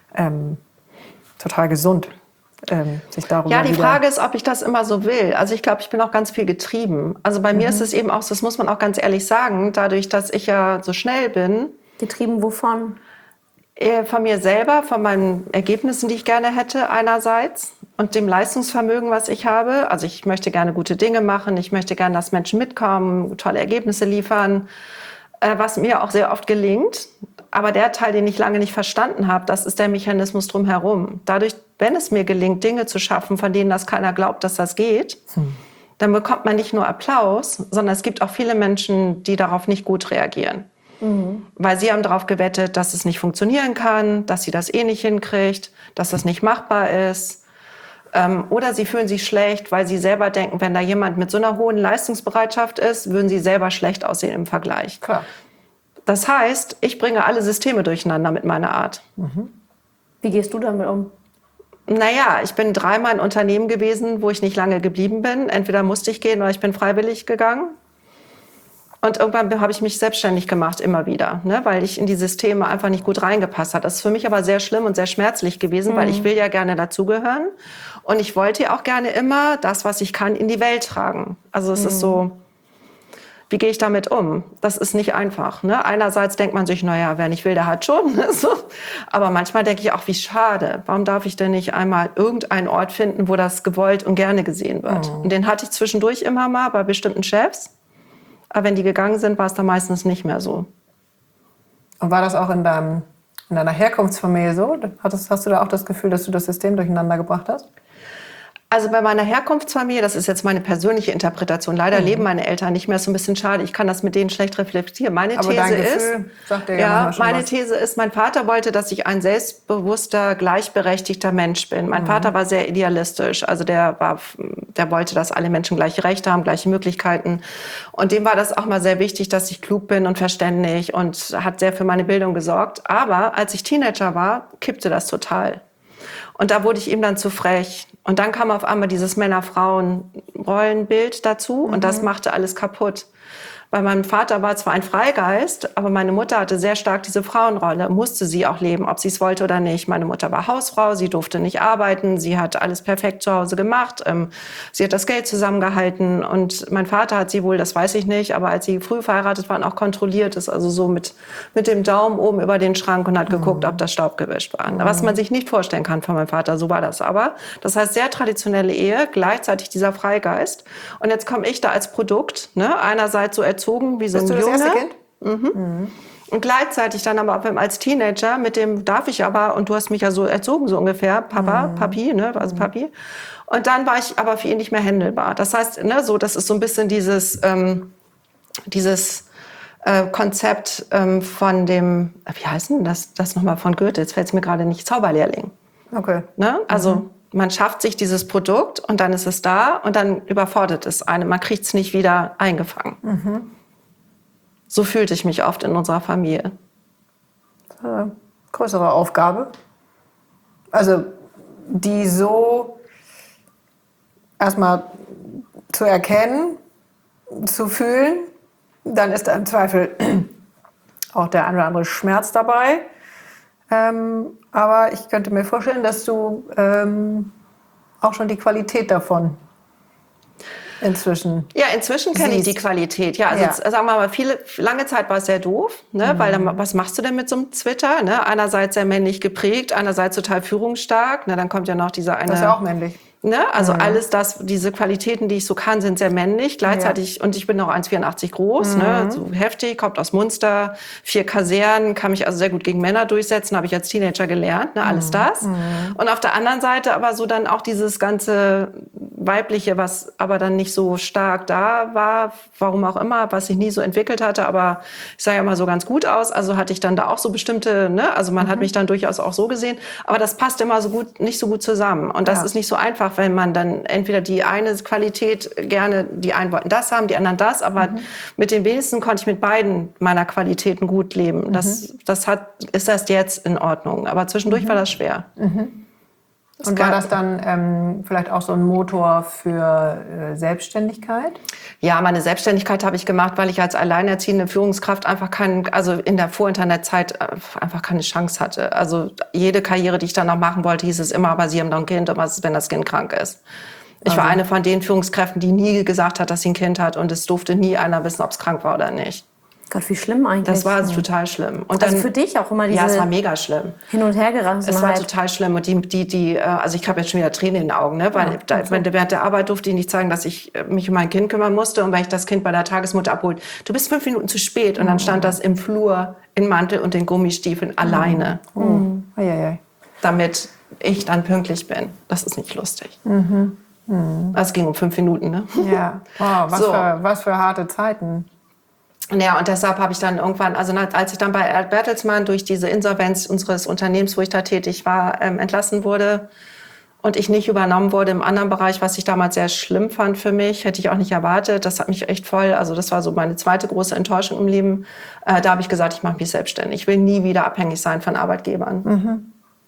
Total gesund, sich darüber Ja, die wieder... Frage ist, ob ich das immer so will. Also ich glaube, ich bin auch ganz viel getrieben. Also bei mir ist es eben auch, so, das muss man auch ganz ehrlich sagen, dadurch, dass ich ja so schnell bin, Getrieben wovon? von mir selber, von meinen Ergebnissen, die ich gerne hätte einerseits und dem Leistungsvermögen, was ich habe. Also ich möchte gerne gute Dinge machen, ich möchte gerne, dass Menschen mitkommen, tolle Ergebnisse liefern, was mir auch sehr oft gelingt. Aber der Teil, den ich lange nicht verstanden habe, das ist der Mechanismus drumherum. Dadurch, wenn es mir gelingt, Dinge zu schaffen, von denen das keiner glaubt, dass das geht, dann bekommt man nicht nur Applaus, sondern es gibt auch viele Menschen, die darauf nicht gut reagieren. Weil sie haben darauf gewettet, dass es nicht funktionieren kann, dass sie das eh nicht hinkriegt, dass das nicht machbar ist. Oder sie fühlen sich schlecht, weil sie selber denken, wenn da jemand mit so einer hohen Leistungsbereitschaft ist, würden sie selber schlecht aussehen im Vergleich. Klar. Das heißt, ich bringe alle Systeme durcheinander mit meiner Art. Wie gehst du damit um? Naja, ich bin 3-mal in Unternehmen gewesen, wo ich nicht lange geblieben bin. Entweder musste ich gehen oder ich bin freiwillig gegangen. Und irgendwann habe ich mich selbstständig gemacht, immer wieder, ne, weil ich in die Systeme einfach nicht gut reingepasst hat. Das ist für mich aber sehr schlimm und sehr schmerzlich gewesen, weil ich will ja gerne dazugehören. Und ich wollte ja auch gerne immer das, was ich kann, in die Welt tragen. Also es ist so, wie gehe ich damit um? Das ist nicht einfach. Ne? Einerseits denkt man sich, naja, wer nicht will, der hat schon. Ne? So. Aber manchmal denke ich auch, wie schade. Warum darf ich denn nicht einmal irgendeinen Ort finden, wo das gewollt und gerne gesehen wird? Und den hatte ich zwischendurch immer mal bei bestimmten Chefs. Aber wenn die gegangen sind, war es dann meistens nicht mehr so. Und war das auch in deiner Herkunftsfamilie so? Hast du da auch das Gefühl, dass du das System durcheinander gebracht hast? Also bei meiner Herkunftsfamilie, das ist jetzt meine persönliche Interpretation. Leider leben meine Eltern nicht mehr, ist so ein bisschen schade. Ich kann das mit denen schlecht reflektieren. Meine Aber These dein ist, Gefühl sagt dir ja manchmal schon meine was. These ist, mein Vater wollte, dass ich ein selbstbewusster, gleichberechtigter Mensch bin. Mein Vater war sehr idealistisch. Also der wollte, dass alle Menschen gleiche Rechte haben, gleiche Möglichkeiten. Und dem war das auch mal sehr wichtig, dass ich klug bin und verständig und hat sehr für meine Bildung gesorgt. Aber als ich Teenager war, kippte das total. Und da wurde ich ihm dann zu frech. Und dann kam auf einmal dieses Männer-Frauen-Rollenbild dazu und das machte alles kaputt. Bei meinem Vater war zwar ein Freigeist, aber meine Mutter hatte sehr stark diese Frauenrolle, musste sie auch leben, ob sie es wollte oder nicht. Meine Mutter war Hausfrau, sie durfte nicht arbeiten, sie hat alles perfekt zu Hause gemacht, sie hat das Geld zusammengehalten und mein Vater hat sie wohl, das weiß ich nicht, aber als sie früh verheiratet waren, auch kontrolliert, ist also so mit dem Daumen oben über den Schrank und hat geguckt, ob das Staub gewischt war. Was man sich nicht vorstellen kann von meinem Vater, so war das aber. Das heißt, sehr traditionelle Ehe, gleichzeitig dieser Freigeist. Und jetzt komme ich da als Produkt, ne, einerseits so erzogen wie so ein Bist du das Junge. erste Kind? Und gleichzeitig dann aber als Teenager, mit dem darf ich aber, und du hast mich ja so erzogen, so ungefähr, Papi, ne, also Papi. Und dann war ich aber für ihn nicht mehr händelbar. Das heißt, ne, so, das ist so ein bisschen dieses Konzept von dem, wie heißt denn das nochmal von Goethe? Jetzt fällt es mir gerade nicht, Zauberlehrling. Okay. Ne? Also man schafft sich dieses Produkt und dann ist es da und dann überfordert es einen. Man kriegt es nicht wieder eingefangen. So fühlte ich mich oft in unserer Familie. Größere Aufgabe. Also die so erstmal zu erkennen, zu fühlen, dann ist da im Zweifel auch der ein oder andere Schmerz dabei. Aber ich könnte mir vorstellen, dass du auch schon die Qualität davon inzwischen. Ja, inzwischen kenne ich die Qualität. Ja, also jetzt, sagen wir mal, lange Zeit war es sehr doof, ne? Weil dann, was machst du denn mit so einem Twitter? Ne? Einerseits sehr männlich geprägt, einerseits total führungsstark. Ne? Dann kommt ja noch dieser eine. Das ist ja auch männlich. Ne? Also alles diese Qualitäten, die ich so kann, sind sehr männlich. Gleichzeitig, und ich bin noch 1,84 groß, ne? So heftig, kommt aus Munster, 4 Kasernen, kann mich also sehr gut gegen Männer durchsetzen, habe ich als Teenager gelernt, ne? Alles das. Und auf der anderen Seite aber so dann auch dieses ganze Weibliche, was aber dann nicht so stark da war, warum auch immer, was sich nie so entwickelt hatte, aber ich sah ja immer so ganz gut aus, also hatte ich dann da auch so bestimmte, ne? Also man hat mich dann durchaus auch so gesehen, aber das passt immer so gut, nicht so gut zusammen. Und das ist nicht so einfach, wenn man dann entweder die eine Qualität gerne, die einen wollten das haben, die anderen das, aber mit den wenigsten konnte ich mit beiden meiner Qualitäten gut leben. Ist erst jetzt in Ordnung, aber zwischendurch war das schwer. Und war das dann vielleicht auch so ein Motor für Selbstständigkeit? Ja, meine Selbstständigkeit habe ich gemacht, weil ich als alleinerziehende Führungskraft einfach also in der Vor-Internet-Zeit einfach keine Chance hatte. Also jede Karriere, die ich dann noch machen wollte, hieß es immer, aber Sie haben doch ein Kind, und was ist, wenn das Kind krank ist? Ich war eine von den Führungskräften, die nie gesagt hat, dass sie ein Kind hat, und es durfte nie einer wissen, ob es krank war oder nicht. Gott, wie schlimm eigentlich. Das war total schlimm. Und also dann, für dich auch immer diese ja, es war mega schlimm. Hin- und Hergerissenheit. Es war total schlimm. Und also ich habe jetzt schon wieder Tränen in den Augen, ne? Weil während der Arbeit durfte ich nicht zeigen, dass ich mich um mein Kind kümmern musste. Und weil ich das Kind bei der Tagesmutter abholt, du bist 5 Minuten zu spät. Und dann stand das im Flur in Mantel und den Gummistiefeln alleine. Damit ich dann pünktlich bin. Das ist nicht lustig. Es ging um 5 Minuten, ne? Ja, wow, was für harte Zeiten. Ja, und deshalb habe ich dann irgendwann, also als ich dann bei Bertelsmann durch diese Insolvenz unseres Unternehmens, wo ich da tätig war, entlassen wurde und ich nicht übernommen wurde im anderen Bereich, was ich damals sehr schlimm fand für mich, hätte ich auch nicht erwartet. Das hat mich echt voll, also das war so meine zweite große Enttäuschung im Leben. Da habe ich gesagt, ich mache mich selbstständig. Ich will nie wieder abhängig sein von Arbeitgebern.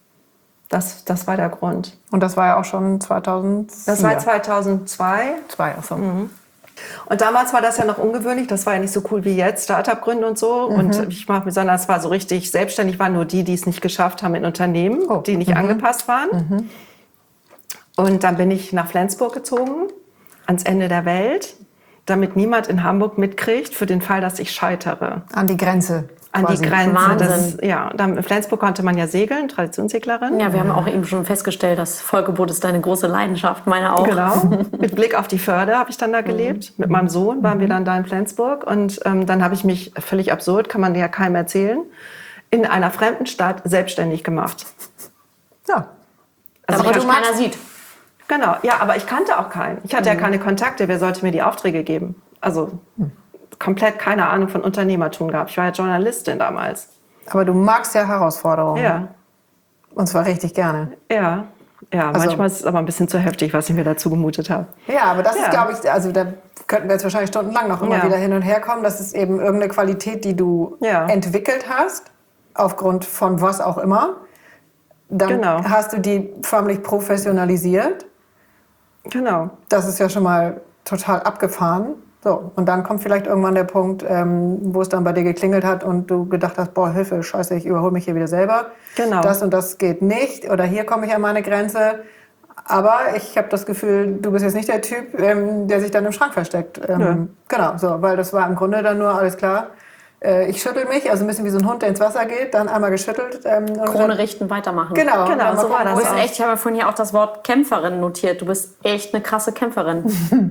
Das war der Grund. Und das war ja auch schon 2004. Das war 2002. Und damals war das ja noch ungewöhnlich, das war ja nicht so cool wie jetzt, Start-up gründen und so. Und sondern es war so richtig, selbstständig waren nur die es nicht geschafft haben in Unternehmen, die nicht angepasst waren. Und dann bin ich nach Flensburg gezogen, ans Ende der Welt, damit niemand in Hamburg mitkriegt, für den Fall, dass ich scheitere. An die Grenze. An quasi. die Grenze. Wahnsinn. In Flensburg konnte man ja segeln, Traditionsseglerin. Ja, wir haben auch eben schon festgestellt, das Vollgebot ist deine große Leidenschaft, meine auch. Genau. Mit Blick auf die Förde habe ich dann da gelebt. Mit meinem Sohn waren wir dann da in Flensburg. Und dann habe ich mich, völlig absurd, kann man ja keinem erzählen, in einer fremden Stadt selbstständig gemacht. Ja. Also Damit ich dich hab- keiner sieht. Genau, ja, aber ich kannte auch keinen. Ich hatte ja keine Kontakte. Wer sollte mir die Aufträge geben? Also komplett keine Ahnung von Unternehmertum gehabt. Ich war ja Journalistin damals. Aber du magst ja Herausforderungen. Ja, Und zwar richtig gerne. ja. Ja, Also- manchmal ist es aber ein bisschen zu heftig, was ich mir dazu gemutet habe. Ja, aber das Ja. ist, glaube ich, also da könnten wir jetzt wahrscheinlich stundenlang noch immer Ja. wieder hin und her kommen. Das ist eben irgendeine Qualität, die du Ja. entwickelt hast, aufgrund von was auch immer. Dann Genau. hast du die förmlich professionalisiert. Genau. Das ist ja schon mal total abgefahren. So, und dann kommt vielleicht irgendwann der Punkt, wo es dann bei dir geklingelt hat und du gedacht hast, boah, Hilfe, scheiße, ich überhole mich hier wieder selber. Genau. Das und das geht nicht oder hier komme ich an meine Grenze. Aber ich habe das Gefühl, du bist jetzt nicht der Typ, der sich dann im Schrank versteckt. Nö. Genau, so, weil das war im Grunde dann nur, alles klar, ich schüttel mich, also ein bisschen wie so ein Hund, der ins Wasser geht, dann einmal geschüttelt. Und Krone dann, richten, weitermachen. genau, Genau, dann mal so war gucken, das Du wo bist es auch. echt, ich habe vorhin hier auch das Wort Kämpferin notiert. Du bist echt eine krasse Kämpferin.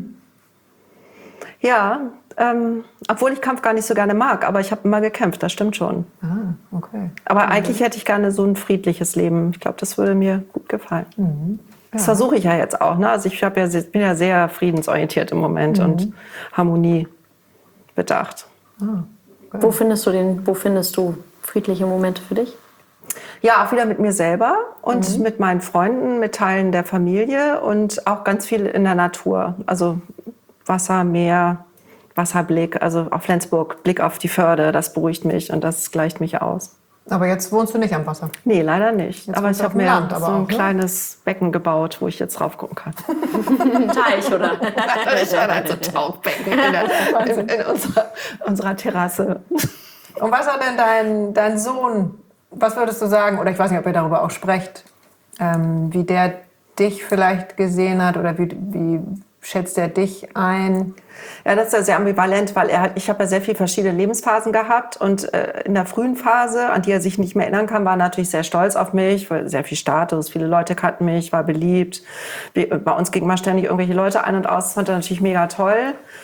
Ja, obwohl ich Kampf gar nicht so gerne mag, aber ich habe immer gekämpft, das stimmt schon. Okay. Aber eigentlich hätte ich gerne so ein friedliches Leben. Ich glaube, das würde mir gut gefallen. Das versuche ich ja jetzt auch. Ne? Also ich bin ja sehr friedensorientiert im Moment und Harmonie bedacht. Wo findest du friedliche Momente für dich? Ja, auch wieder mit mir selber und mit meinen Freunden, mit Teilen der Familie und auch ganz viel in der Natur. Also Wasser, Meer, Wasserblick, also auf Flensburg, Blick auf die Förde, das beruhigt mich und das gleicht mich aus. Aber jetzt wohnst du nicht am Wasser. Nee, leider nicht. Jetzt Aber wohnst ich du auf habe dem mir Land, aber so ein auch, ne? kleines Becken gebaut, wo ich jetzt drauf gucken kann. Ein Teich, oder? Ich habe halt so Tauchbecken in unserer Terrasse. Und was hat denn dein Sohn, was würdest du sagen, oder ich weiß nicht, ob ihr darüber auch sprecht, wie der dich vielleicht gesehen hat oder wie schätzt er dich ein? Ja, das ist ja sehr ambivalent, weil ich habe ja sehr viele verschiedene Lebensphasen gehabt und in der frühen Phase, an die er sich nicht mehr erinnern kann, war er natürlich sehr stolz auf mich, weil sehr viel Status, viele Leute kannten mich, war beliebt. Bei uns gingen mal ständig irgendwelche Leute ein und aus, das fand er natürlich mega toll.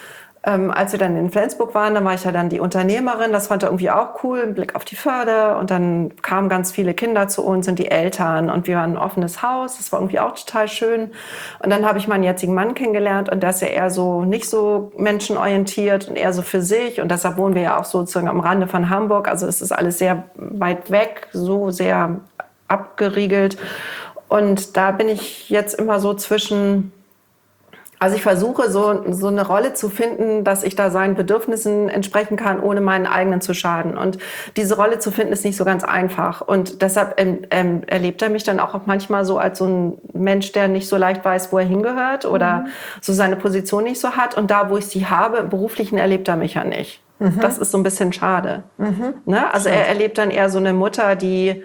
Als wir dann in Flensburg waren, dann war ich ja dann die Unternehmerin, das fand er irgendwie auch cool, ein Blick auf die Förde und dann kamen ganz viele Kinder zu uns und die Eltern und wir waren ein offenes Haus, das war irgendwie auch total schön und dann habe ich meinen jetzigen Mann kennengelernt und der ist ja eher so nicht so menschenorientiert und eher so für sich und deshalb wohnen wir ja auch sozusagen am Rande von Hamburg, also es ist alles sehr weit weg, so sehr abgeriegelt und da bin ich jetzt immer so zwischen. Also ich versuche so eine Rolle zu finden, dass ich da seinen Bedürfnissen entsprechen kann, ohne meinen eigenen zu schaden. Und diese Rolle zu finden ist nicht so ganz einfach. Und deshalb erlebt er mich dann auch manchmal so als so ein Mensch, der nicht so leicht weiß, wo er hingehört oder so seine Position nicht so hat. Und da, wo ich sie habe, im Beruflichen erlebt er mich ja nicht. Das ist so ein bisschen schade. Ne? Also er erlebt dann eher so eine Mutter, die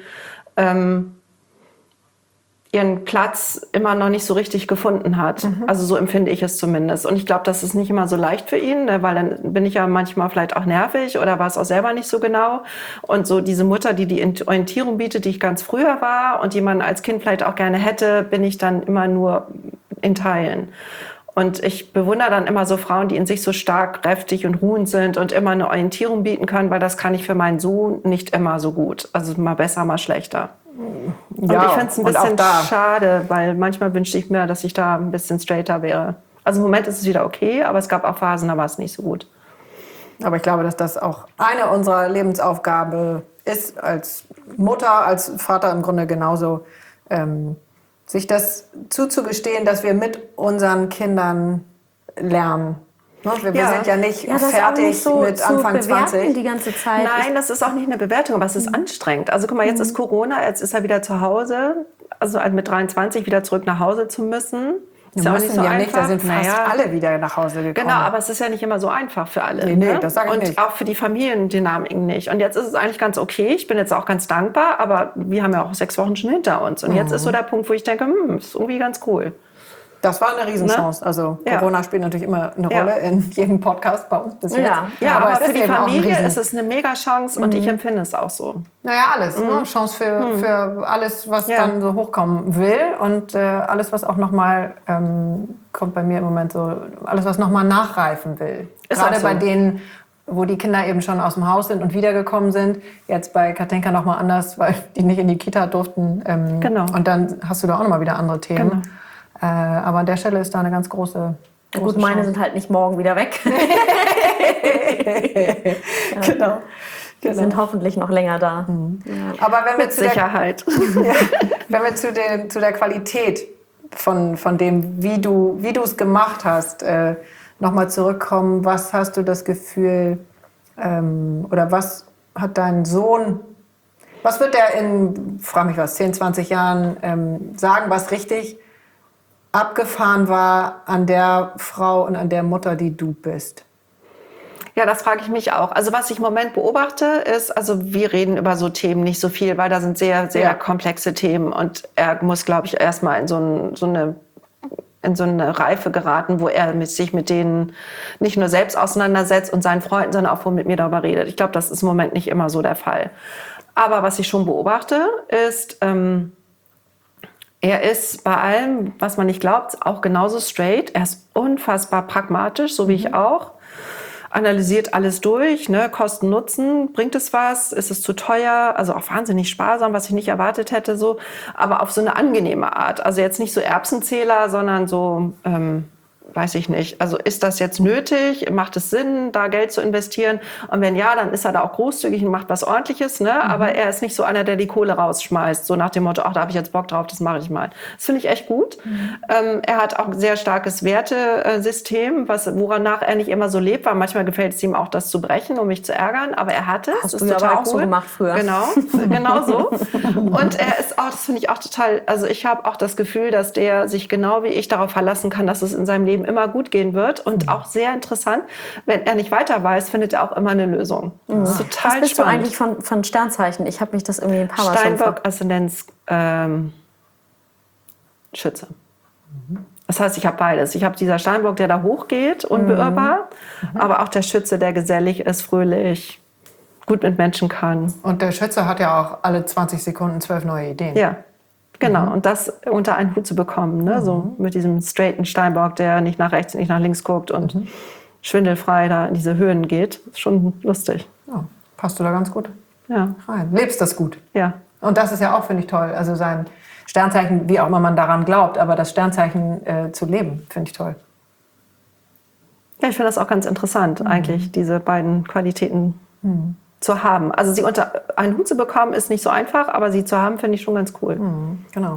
ihren Platz immer noch nicht so richtig gefunden hat. Also so empfinde ich es zumindest. Und ich glaube, das ist nicht immer so leicht für ihn, ne? Weil dann bin ich ja manchmal vielleicht auch nervig oder war es auch selber nicht so genau. Und so diese Mutter, die Orientierung bietet, die ich ganz früher war und die man als Kind vielleicht auch gerne hätte, bin ich dann immer nur in Teilen. Und ich bewundere dann immer so Frauen, die in sich so stark, kräftig und ruhend sind und immer eine Orientierung bieten können, weil das kann ich für meinen Sohn nicht immer so gut. Also mal besser, mal schlechter. Und Ja, ich finde es ein und auch bisschen da. schade, weil manchmal wünschte ich mir, dass ich da ein bisschen straighter wäre. Also im Moment ist es wieder okay, aber es gab auch Phasen, da war es nicht so gut. Aber ich glaube, dass das auch eine unserer Lebensaufgabe ist, als Mutter, als Vater im Grunde genauso, sich das zuzugestehen, dass wir mit unseren Kindern lernen. Ne? Wir Ja. sind ja nicht Ja, das ist auch fertig nicht so mit zu Anfang bewerten 20. die ganze Zeit. Nein, das ist auch nicht eine Bewertung, aber es ist anstrengend. Also guck mal, jetzt ist Corona, jetzt ist er wieder zu Hause, also mit 23 wieder zurück nach Hause zu müssen. Ist ja auch nicht so einfach. Nicht, da sind fast Naja. alle wieder nach Hause gekommen. Genau, aber es ist ja nicht immer so einfach für alle. Nee, ne? das sag ich und nicht. auch für die Familiendynamiken nicht. Und jetzt ist es eigentlich ganz okay. Ich bin jetzt auch ganz dankbar, aber wir haben ja auch 6 Wochen schon hinter uns. Und jetzt ist so der Punkt, wo ich denke, ist irgendwie ganz cool. Das war eine Riesenchance. Ne? Also Ja. Corona spielt natürlich immer eine Rolle in jedem Podcast bei uns bis jetzt. Ja, aber für die deswegen auch ein Familie Riesen- ist es eine Mega-Chance und ich empfinde es auch so. Naja, alles. Ne? Chance für alles, was Ja. dann so hochkommen will. Und alles, was auch nochmal, kommt bei mir im Moment so, alles, was nochmal nachreifen will. Ist Gerade auch so. bei denen, wo die Kinder eben schon aus dem Haus sind und wiedergekommen sind. Jetzt bei Katinka nochmal anders, weil die nicht in die Kita durften. Genau. Und dann hast du da auch nochmal wieder andere Themen. Genau. Aber an der Stelle ist da eine ganz große Gut, meine Chance. sind halt nicht morgen wieder weg. Genau. Die sind hoffentlich noch länger da. Aber wenn wir Mit zu der Sicherheit. Wenn wir zu der Qualität von dem, wie du es gemacht hast, nochmal zurückkommen, was hast du das Gefühl, oder was hat dein Sohn, was wird der in, frag mich was, 10, 20 Jahren sagen, was richtig abgefahren war an der Frau und an der Mutter, die du bist? Ja, das frage ich mich auch. Also was ich im Moment beobachte, ist, also wir reden über so Themen nicht so viel, weil da sind sehr, sehr komplexe Themen. Und er muss, glaube ich, erstmal in so eine Reife geraten, wo er sich mit denen nicht nur selbst auseinandersetzt und seinen Freunden, sondern auch mit mir darüber redet. Ich glaube, das ist im Moment nicht immer so der Fall. Aber was ich schon beobachte, ist, er ist bei allem, was man nicht glaubt, auch genauso straight. Er ist unfassbar pragmatisch, so wie ich auch. Analysiert alles durch, ne? Kosten, Nutzen, bringt es was, ist es zu teuer, also auch wahnsinnig sparsam, was ich nicht erwartet hätte, so, aber auf so eine angenehme Art. Also jetzt nicht so Erbsenzähler, sondern so, weiß ich nicht, also ist das jetzt nötig, macht es Sinn, da Geld zu investieren? Und wenn ja, dann ist er da auch großzügig und macht was Ordentliches, ne? Aber er ist nicht so einer, der die Kohle rausschmeißt, so nach dem Motto, ach, da habe ich jetzt Bock drauf, das mache ich mal. Das finde ich echt gut. Er hat auch ein sehr starkes Wertesystem, woranach er nicht immer so lebt, weil manchmal gefällt es ihm auch, das zu brechen, um mich zu ärgern, aber er hat es. Hast das du ist ja total aber auch so gemacht früher. Genau so. Und er ist auch, das finde ich auch total, also ich habe auch das Gefühl, dass der sich genau wie ich darauf verlassen kann, dass es in seinem Leben immer gut gehen wird. Und auch sehr interessant, wenn er nicht weiter weiß, findet er auch immer eine Lösung. Das ist total Was bist spannend. du eigentlich von Sternzeichen? Ich habe mich das irgendwie ein paar Mal schon Steinbock, Aszendenz, Schütze. Das heißt, ich habe beides. Ich habe dieser Steinbock, der da hochgeht, unbeirrbar, aber auch der Schütze, der gesellig ist, fröhlich, gut mit Menschen kann. Und der Schütze hat ja auch alle 20 Sekunden 12 neue Ideen. Ja, genau. Und das unter einen Hut zu bekommen, ne? So mit diesem straighten Steinbock, der nicht nach rechts, nicht nach links guckt und schwindelfrei da in diese Höhen geht, ist schon lustig. Ja, passt du da ganz gut Ja, rein. Lebst das gut. ja. Und das ist ja auch, finde ich, toll. Also sein Sternzeichen, wie auch immer man daran glaubt, aber das Sternzeichen zu leben, finde ich toll. Ja, ich finde das auch ganz interessant, eigentlich, diese beiden Qualitäten zu haben. Also sie unter einen Hut zu bekommen, ist nicht so einfach, aber sie zu haben, finde ich schon ganz cool. Genau.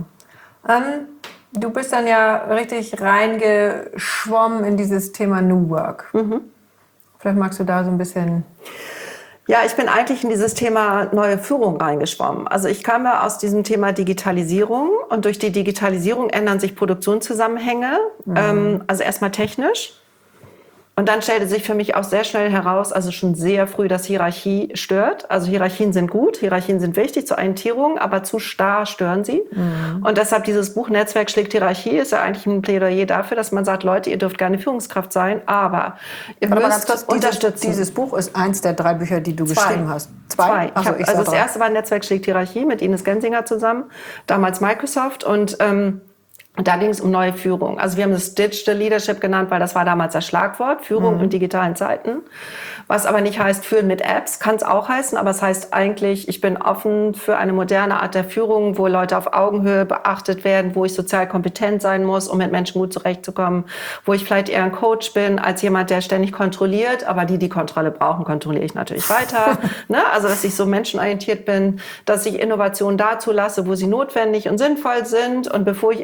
Du bist dann ja richtig reingeschwommen in dieses Thema New Work. Vielleicht magst du da so ein bisschen... Ja, ich bin eigentlich in dieses Thema neue Führung reingeschwommen. Also ich kam ja aus diesem Thema Digitalisierung und durch die Digitalisierung ändern sich Produktionszusammenhänge, also erstmal technisch. Und dann stellte sich für mich auch sehr schnell heraus, also schon sehr früh, dass Hierarchie stört. Also Hierarchien sind gut, Hierarchien sind wichtig zur Orientierung, aber zu starr stören sie. Und deshalb dieses Buch Netzwerk schlägt Hierarchie ist ja eigentlich ein Plädoyer dafür, dass man sagt, Leute, ihr dürft gerne Führungskraft sein, aber ihr müsst unterstützen. Dieses Buch ist eins der 3 Bücher, die du geschrieben hast. Zwei. Ach so, ich Also sag das drei. erste war Netzwerk schlägt Hierarchie mit Ines Gensinger zusammen, damals Microsoft und da ging es um neue Führung. Also wir haben das Digital Leadership genannt, weil das war damals das Schlagwort, Führung in digitalen Zeiten. Was aber nicht heißt führen mit Apps, kann es auch heißen, aber es heißt eigentlich, ich bin offen für eine moderne Art der Führung, wo Leute auf Augenhöhe beachtet werden, wo ich sozial kompetent sein muss, um mit Menschen gut zurechtzukommen, wo ich vielleicht eher ein Coach bin als jemand, der ständig kontrolliert, aber die Kontrolle brauchen, kontrolliere ich natürlich weiter. Ne? Also dass ich so menschenorientiert bin, dass ich Innovationen da zulasse, wo sie notwendig und sinnvoll sind und bevor ich Innovationen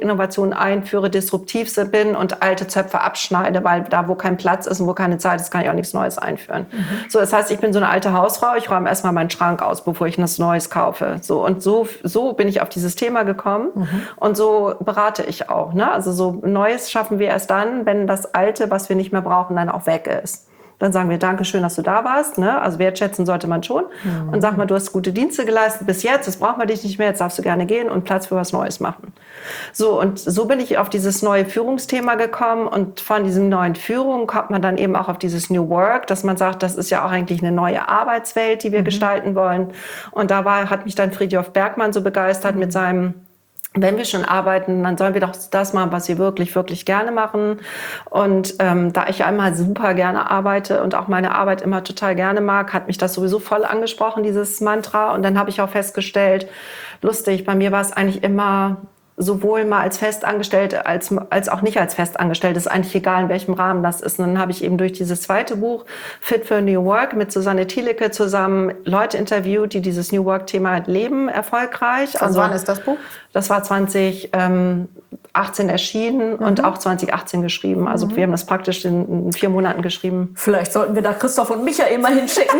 Kommunikation einführe, disruptiv bin und alte Zöpfe abschneide, weil da, wo kein Platz ist und wo keine Zeit ist, kann ich auch nichts Neues einführen. So, das heißt, ich bin so eine alte Hausfrau, ich räume erstmal meinen Schrank aus, bevor ich was Neues kaufe. So, und so bin ich auf dieses Thema gekommen und so berate ich auch. Ne? Also so Neues schaffen wir erst dann, wenn das Alte, was wir nicht mehr brauchen, dann auch weg ist. Dann sagen wir, danke schön, dass du da warst. Ne? Also wertschätzen sollte man schon. Und sag mal, du hast gute Dienste geleistet bis jetzt, jetzt brauchen wir dich nicht mehr, jetzt darfst du gerne gehen und Platz für was Neues machen. So, und so bin ich auf dieses neue Führungsthema gekommen. Und von diesem neuen Führung kommt man dann eben auch auf dieses New Work, dass man sagt, das ist ja auch eigentlich eine neue Arbeitswelt, die wir gestalten wollen. Und da hat mich dann Frithjof Bergmann so begeistert mit seinem: Wenn wir schon arbeiten, dann sollen wir doch das machen, was wir wirklich, wirklich gerne machen. Und da ich einmal super gerne arbeite und auch meine Arbeit immer total gerne mag, hat mich das sowieso voll angesprochen, dieses Mantra. Und dann habe ich auch festgestellt, lustig, bei mir war es eigentlich immer sowohl mal als Festangestellte als auch nicht als Festangestellte. Ist eigentlich egal, in welchem Rahmen das ist. Und dann habe ich eben durch dieses zweite Buch Fit for New Work mit Susanne Thielecke zusammen Leute interviewt, die dieses New Work-Thema leben, erfolgreich. Von wann ist das Buch? Das war 2018 erschienen und auch 2018 geschrieben. Also wir haben das praktisch in 4 Monaten geschrieben. Vielleicht sollten wir da Christoph und Michael mal hinschicken.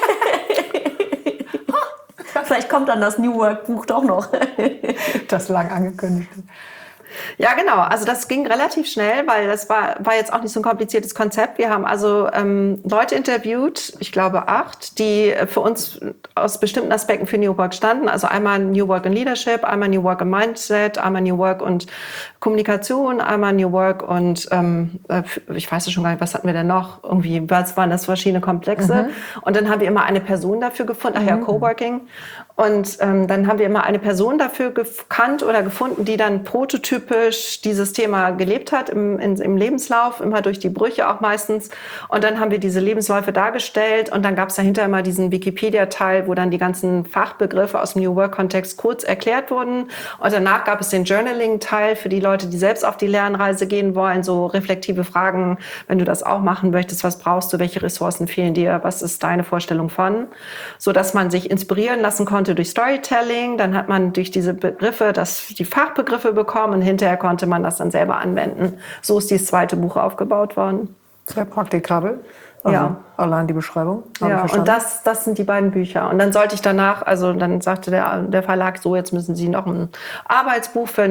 Vielleicht kommt dann das New Work Buch doch noch. Das lang angekündigt. Ja, genau. Also das ging relativ schnell, weil das war jetzt auch nicht so ein kompliziertes Konzept. Wir haben also Leute interviewt, ich glaube 8, die für uns aus bestimmten Aspekten für New Work standen. Also einmal New Work in Leadership, einmal New Work in Mindset, einmal New Work und Kommunikation, einmal New Work und ich weiß es schon gar nicht, was hatten wir denn noch? Irgendwie, was waren das verschiedene Komplexe? Und dann haben wir immer eine Person dafür gefunden, ach ja, Coworking. Und dann haben wir immer eine Person dafür gekannt oder gefunden, die dann prototypisch dieses Thema gelebt hat im Lebenslauf, immer durch die Brüche auch meistens. Und dann haben wir diese Lebensläufe dargestellt und dann gab es dahinter immer diesen Wikipedia-Teil, wo dann die ganzen Fachbegriffe aus dem New Work-Kontext kurz erklärt wurden. Und danach gab es den Journaling-Teil für die Leute, die selbst auf die Lernreise gehen wollen, so reflektive Fragen, wenn du das auch machen möchtest, was brauchst du, welche Ressourcen fehlen dir, was ist deine Vorstellung von, so dass man sich inspirieren lassen konnte durch Storytelling. Dann hat man durch diese Begriffe die Fachbegriffe bekommen und hinterher konnte man das dann selber anwenden. So ist dieses zweite Buch aufgebaut worden. Sehr praktikabel. Also Ja. allein die Beschreibung. Ja, und das sind die beiden Bücher. Und dann sollte ich danach, also dann sagte der Verlag, so jetzt müssen Sie noch ein Arbeitsbuch für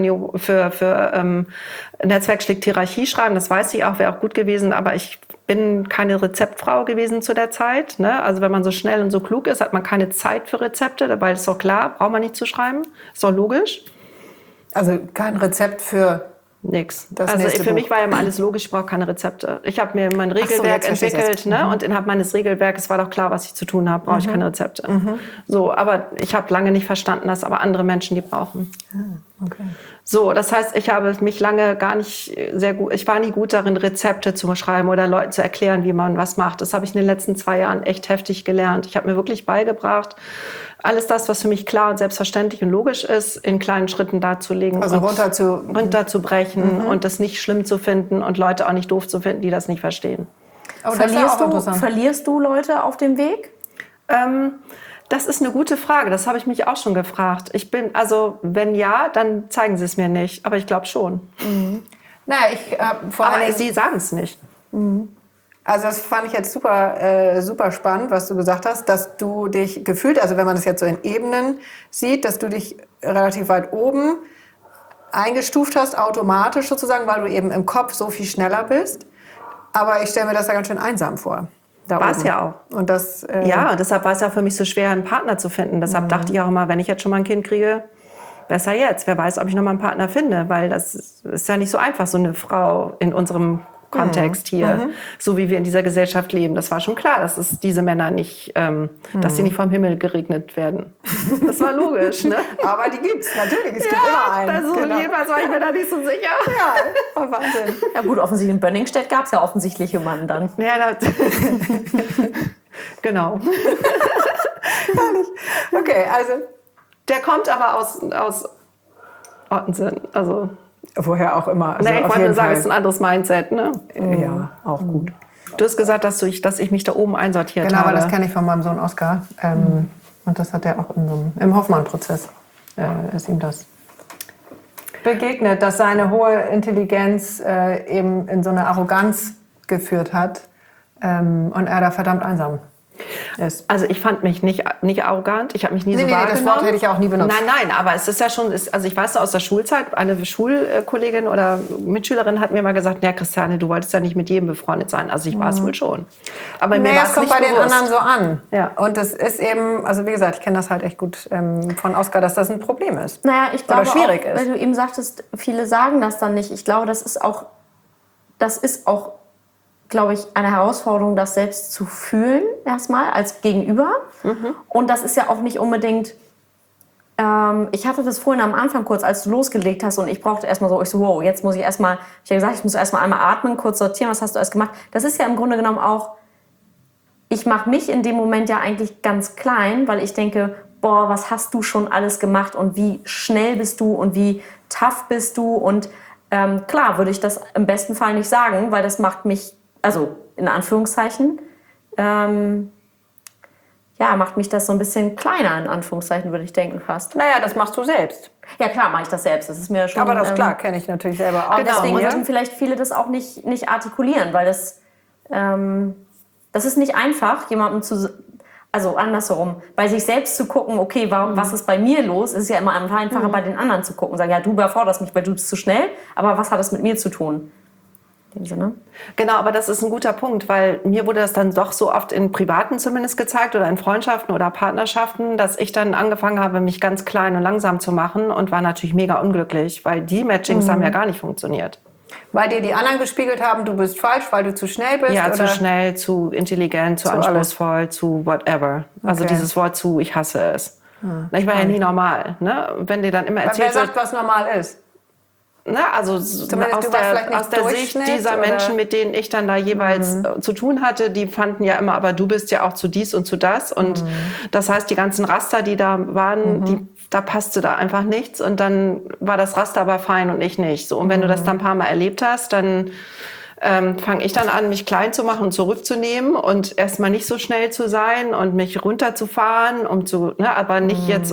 Netzwerk schlägt Hierarchie schreiben. Das weiß ich auch, wäre auch gut gewesen, aber ich bin keine Rezeptfrau gewesen zu der Zeit. Ne? Also wenn man so schnell und so klug ist, hat man keine Zeit für Rezepte, dabei ist doch klar, braucht man nicht zu schreiben. Ist doch logisch. Also kein Rezept für Nix. Das Also nächste für mich Buch. war ja immer alles logisch, ich brauche keine Rezepte. Ich habe mir mein so, Regelwerk jetzt verstehe ich entwickelt, es. ne? Und innerhalb meines Regelwerkes war doch klar, was ich zu tun habe, brauche ich keine Rezepte. So, aber ich habe lange nicht verstanden, dass aber andere Menschen die brauchen. Okay. So, das heißt, ich habe mich lange gar nicht sehr gut, ich war nie gut darin, Rezepte zu schreiben oder Leuten zu erklären, wie man was macht. Das habe ich in den letzten 2 Jahren echt heftig gelernt. Ich habe mir wirklich beigebracht, alles das, was für mich klar und selbstverständlich und logisch ist, in kleinen Schritten darzulegen. Also und runterzubrechen Mhm. und das nicht schlimm zu finden und Leute auch nicht doof zu finden, die das nicht verstehen. Aber das ist ja auch interessant. Verlierst du Leute auf dem Weg? Das ist eine gute Frage. Das habe ich mich auch schon gefragt. Wenn ja, dann zeigen sie es mir nicht. Aber ich glaube schon. Vor Aber allem, sie sagen es nicht. also das fand ich jetzt super spannend, was du gesagt hast, dass du dich gefühlt, also wenn man das jetzt so in Ebenen sieht, dass du dich relativ weit oben eingestuft hast, automatisch sozusagen, weil du eben im Kopf so viel schneller bist. Aber ich stelle mir das da ganz schön einsam vor. War es ja auch. Und das, Ja, und deshalb war es ja für mich so schwer, einen Partner zu finden. Deshalb dachte ich auch immer, wenn ich jetzt schon mal ein Kind kriege, besser jetzt. Wer weiß, ob ich noch mal einen Partner finde. Weil das ist ja nicht so einfach, so eine Frau in unserem Kontext hier, so wie wir in dieser Gesellschaft leben. Das war schon klar, dass es diese Männer nicht, dass sie nicht vom Himmel geregnet werden. Das war logisch, ne? aber die gibt's natürlich, es gibt immer einen. Also jedenfalls war ich mir da nicht so sicher. Ja, war Wahnsinn. Ja gut, offensichtlich in Bönningstedt gab es ja offensichtlich jemanden dann. Ja, genau. Okay, also Der kommt aber aus Ottensen. Also, woher auch immer. Also ich auf wollte jeden nur sagen, Fall. es ist ein anderes Mindset, ne? Ja, auch gut. Du hast gesagt, dass ich mich da oben einsortiert Genau, habe. aber das kenne ich von meinem Sohn Oskar. Und das hat er auch im Hoffmann-Prozess. Ist ihm das begegnet, dass seine hohe Intelligenz eben in so eine Arroganz geführt hat und er da verdammt einsam ist. Also ich fand mich nicht arrogant, ich habe mich nie so Nee, wahrgenommen. das Wort hätte ich auch nie benutzt. Nein, aber es ist ja schon, also ich weiß aus der Schulzeit, eine Schulkollegin oder Mitschülerin hat mir mal gesagt, ja Christiane, du wolltest ja nicht mit jedem befreundet sein. Also ich war es wohl schon. Aber mir war Es es kommt nicht bei den bewusst. anderen so an. Ja. Und das ist eben, also wie gesagt, ich kenne das halt echt gut von Oskar, dass das ein Problem ist. Naja, ich glaube Oder schwierig auch, ist. weil du eben sagtest, viele sagen das dann nicht. Ich glaube, das ist auch, glaube ich, eine Herausforderung, das selbst zu fühlen, erstmal als Gegenüber. Und das ist ja auch nicht unbedingt, ich hatte das vorhin am Anfang kurz, als du losgelegt hast und ich brauchte erstmal so, wow, jetzt muss ich erstmal, ich habe gesagt, ich muss erstmal einmal atmen, kurz sortieren, was hast du alles gemacht? Das ist ja im Grunde genommen auch, ich mache mich in dem Moment ja eigentlich ganz klein, weil ich denke, boah, was hast du schon alles gemacht und wie schnell bist du und wie tough bist du und klar würde ich das im besten Fall nicht sagen, weil das macht mich, also in Anführungszeichen, macht mich das so ein bisschen kleiner, in Anführungszeichen, würde ich denken fast. Naja, das machst du selbst. Ja, klar mache ich das selbst, das ist mir schon... Aber das klar, kenne ich natürlich selber auch. Und deswegen Genau, würden vielleicht viele das auch nicht artikulieren, weil das ist nicht einfach, jemandem also andersherum, bei sich selbst zu gucken, okay, was ist bei mir los, ist ja immer einfacher, bei den anderen zu gucken. Sagen, ja, du überforderst mich, weil du bist zu schnell, aber was hat das mit mir zu tun? In dem Sinne. Genau, aber das ist ein guter Punkt, weil mir wurde das dann doch so oft in Privaten zumindest gezeigt oder in Freundschaften oder Partnerschaften, dass ich dann angefangen habe, mich ganz klein und langsam zu machen und war natürlich mega unglücklich, weil die Matchings haben ja gar nicht funktioniert. Weil dir die anderen gespiegelt haben, du bist falsch, weil du zu schnell bist? Ja, oder? zu schnell, zu intelligent, zu anspruchsvoll, zu whatever. Also Okay. dieses Wort zu, ich hasse es. Ich war ja nie normal. Ne? Wenn dir dann immer Weil wer erzählt wird, sagt, was normal ist? ne, also Zumindest aus du warst vielleicht nicht aus der Sicht Durchschnitt, dieser oder? Menschen, mit denen ich dann da jeweils zu tun hatte, die fanden ja immer, aber du bist ja auch zu dies und zu das. Und das heißt, die ganzen Raster, die da waren, da passte da einfach nichts. Und dann war das Raster aber fein und ich nicht. So, und wenn du das dann ein paar Mal erlebt hast, dann fange ich dann an, mich klein zu machen und zurückzunehmen und erstmal nicht so schnell zu sein und mich runterzufahren, aber nicht jetzt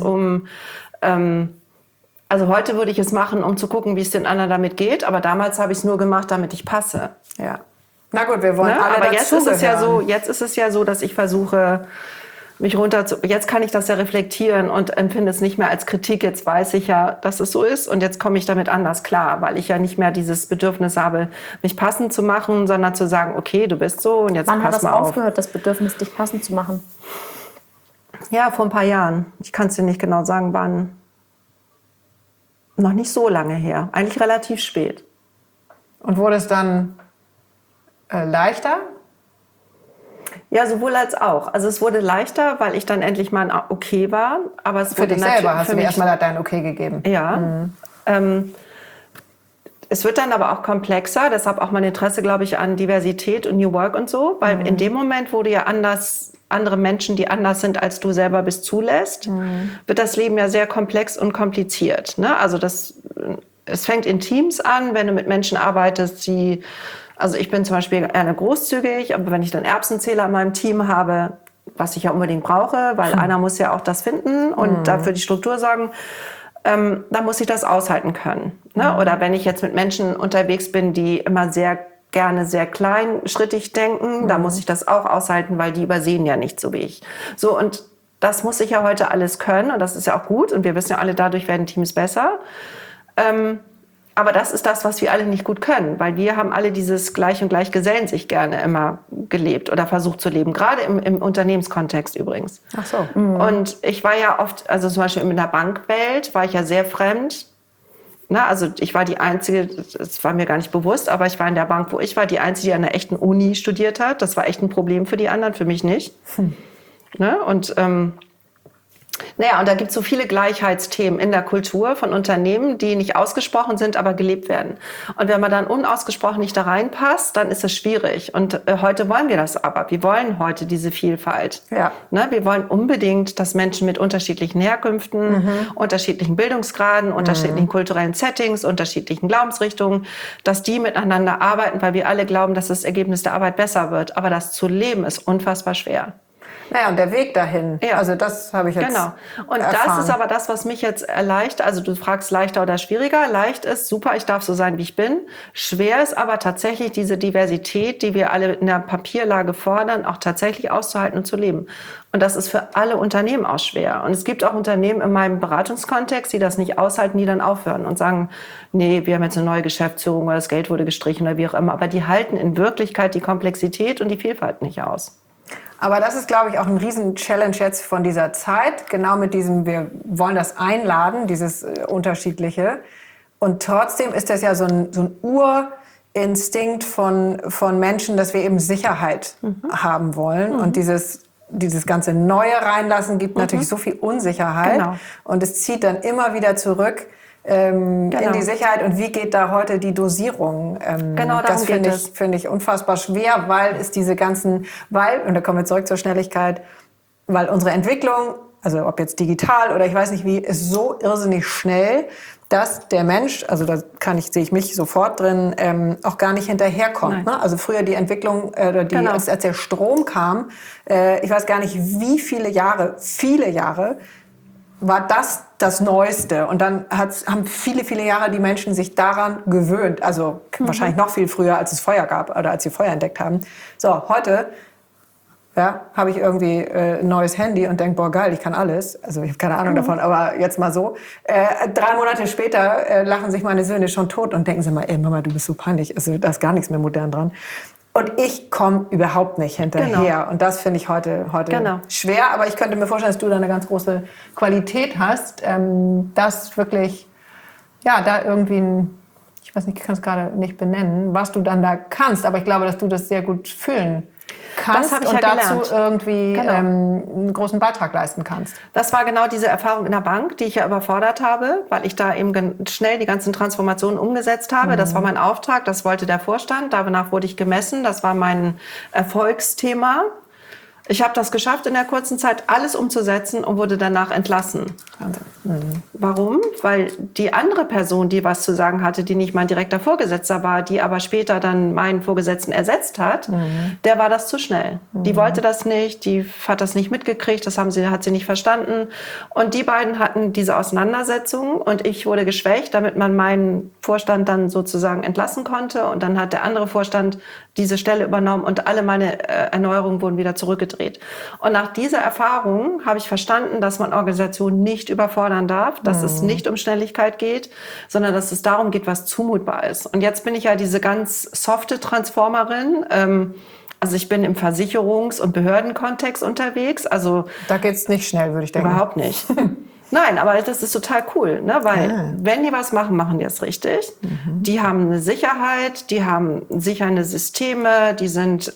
also heute würde ich es machen, um zu gucken, wie es den anderen damit geht. Aber damals habe ich es nur gemacht, damit ich passe. Ja. Na gut, wir wollen alle Aber jetzt ist es ja so, dass ich versuche, mich jetzt kann ich das ja reflektieren und empfinde es nicht mehr als Kritik. Jetzt weiß ich ja, dass es so ist und jetzt komme ich damit anders klar, weil ich ja nicht mehr dieses Bedürfnis habe, mich passend zu machen, sondern zu sagen, okay, du bist so und jetzt Wann hat pass das mal auf. aufgehört, das Bedürfnis, dich passend zu machen? Ja, vor ein paar Jahren. Ich kann es dir nicht genau sagen, wann. Noch nicht so lange her. Eigentlich relativ spät. Und wurde es dann leichter? Ja, sowohl als auch. Also es wurde leichter, weil ich dann endlich mal ein Okay war. Aber es Für wurde dich selber hast für du dir mich erstmal dein Okay gegeben. Ja. Es wird dann aber auch komplexer. Deshalb auch mein Interesse, glaube ich, an Diversität und New Work und so. Weil in dem Moment, wo du ja andere Menschen, die anders sind als du selber bist, zulässt, wird das Leben ja sehr komplex und kompliziert. Ne? Also es fängt in Teams an, wenn du mit Menschen arbeitest, also ich bin zum Beispiel gerne großzügig, aber wenn ich dann Erbsenzähler in meinem Team habe, was ich ja unbedingt brauche, weil einer muss ja auch das finden und dafür die Struktur sorgen, dann muss ich das aushalten können. Ne? Oder wenn ich jetzt mit Menschen unterwegs bin, die immer sehr gerne sehr kleinschrittig denken, da muss ich das auch aushalten, weil die übersehen ja nicht so wie ich. So, und das muss ich ja heute alles können und das ist ja auch gut und wir wissen ja alle, dadurch werden Teams besser. Aber das ist das, was wir alle nicht gut können, weil wir haben alle dieses Gleich und Gleich gesellen sich gerne immer gelebt oder versucht zu leben, gerade im Unternehmenskontext übrigens. Ach so. Und ich war ja oft, also zum Beispiel in der Bankwelt war ich ja sehr fremd. Na, also ich war die Einzige, das war mir gar nicht bewusst, aber ich war in der Bank, wo ich war, die Einzige, die an einer echten Uni studiert hat. Das war echt ein Problem für die anderen, für mich nicht. Ne? Und und da gibt es so viele Gleichheitsthemen in der Kultur von Unternehmen, die nicht ausgesprochen sind, aber gelebt werden. Und wenn man dann unausgesprochen nicht da reinpasst, dann ist es schwierig. Und heute wollen wir das aber. Wir wollen heute diese Vielfalt. Ja. Ne? Wir wollen unbedingt, dass Menschen mit unterschiedlichen Herkünften, unterschiedlichen Bildungsgraden, unterschiedlichen kulturellen Settings, unterschiedlichen Glaubensrichtungen, dass die miteinander arbeiten, weil wir alle glauben, dass das Ergebnis der Arbeit besser wird. Aber das zu leben ist unfassbar schwer. Naja, und der Weg dahin, Ja. also das habe ich jetzt Genau. Und erfahren. das ist aber das, was mich jetzt erleichtert. Also du fragst leichter oder schwieriger. Leicht ist, super, ich darf so sein, wie ich bin. Schwer ist aber tatsächlich diese Diversität, die wir alle in der Papierlage fordern, auch tatsächlich auszuhalten und zu leben. Und das ist für alle Unternehmen auch schwer. Und es gibt auch Unternehmen in meinem Beratungskontext, die das nicht aushalten, die dann aufhören und sagen, nee, wir haben jetzt eine neue Geschäftsführung oder das Geld wurde gestrichen oder wie auch immer. Aber die halten in Wirklichkeit die Komplexität und die Vielfalt nicht aus. Aber das ist, glaube ich, auch ein Riesen-Challenge jetzt von dieser Zeit. Genau mit diesem, wir wollen das einladen, dieses Unterschiedliche. Und trotzdem ist das ja so ein Urinstinkt von Menschen, dass wir eben Sicherheit haben wollen. Und dieses ganze Neue reinlassen gibt natürlich so viel Unsicherheit. Genau. Und es zieht dann immer wieder zurück in die Sicherheit. Und wie geht da heute die Dosierung? Genau, das darum geht es. finde ich unfassbar schwer, weil es diese ganzen, und da kommen wir zurück zur Schnelligkeit, weil unsere Entwicklung, also ob jetzt digital oder ich weiß nicht wie, ist so irrsinnig schnell, dass der Mensch, also da sehe ich mich sofort drin, auch gar nicht hinterherkommt. Ne? Also früher die Entwicklung, als der Strom kam, ich weiß gar nicht wie viele Jahre, war das Neueste. Und dann haben viele Jahre die Menschen sich daran gewöhnt. Also wahrscheinlich noch viel früher, als es Feuer gab oder als sie Feuer entdeckt haben. So, heute habe ich irgendwie ein neues Handy und denke, boah, geil, ich kann alles. Also ich habe keine Ahnung davon, aber jetzt mal so. 3 Monate später lachen sich meine Söhne schon tot und denken sie mal, ey Mama, du bist so peinlich. Also da ist gar nichts mehr modern dran. Und ich komme überhaupt nicht hinterher. Genau. Und das finde ich heute schwer. Aber ich könnte mir vorstellen, dass du da eine ganz große Qualität hast, dass wirklich, da irgendwie ich weiß nicht, ich kann es gerade nicht benennen, was du dann da kannst. Aber ich glaube, dass du das sehr gut fühlen kannst Das habe ich und ja dazu gelernt. irgendwie einen großen Beitrag leisten kannst. Das war genau diese Erfahrung in der Bank, die ich ja überfordert habe, weil ich da eben schnell die ganzen Transformationen umgesetzt habe. Das war mein Auftrag, das wollte der Vorstand. Danach wurde ich gemessen, das war mein Erfolgsthema. Ich habe das geschafft, in der kurzen Zeit alles umzusetzen und wurde danach entlassen. Wahnsinn. Warum? Weil die andere Person, die was zu sagen hatte, die nicht mein direkter Vorgesetzter war, die aber später dann meinen Vorgesetzten ersetzt hat, der war das zu schnell. Die wollte das nicht, die hat das nicht mitgekriegt, hat sie nicht verstanden. Und die beiden hatten diese Auseinandersetzung und ich wurde geschwächt, damit man meinen Vorstand dann sozusagen entlassen konnte. Und dann hat der andere Vorstand diese Stelle übernommen und alle meine Erneuerungen wurden wieder zurückgedreht. Und nach dieser Erfahrung habe ich verstanden, dass man Organisationen nicht überfordern darf, dass es nicht um Schnelligkeit geht, sondern dass es darum geht, was zumutbar ist. Und jetzt bin ich ja diese ganz softe Transformerin. Also ich bin im Versicherungs- und Behördenkontext unterwegs. Also Da geht's nicht schnell, würde ich denken. überhaupt nicht. Nein, aber das ist total cool, ne? Weil wenn die was machen, machen die es richtig. Die haben eine Sicherheit, die haben sichernde Systeme, die sind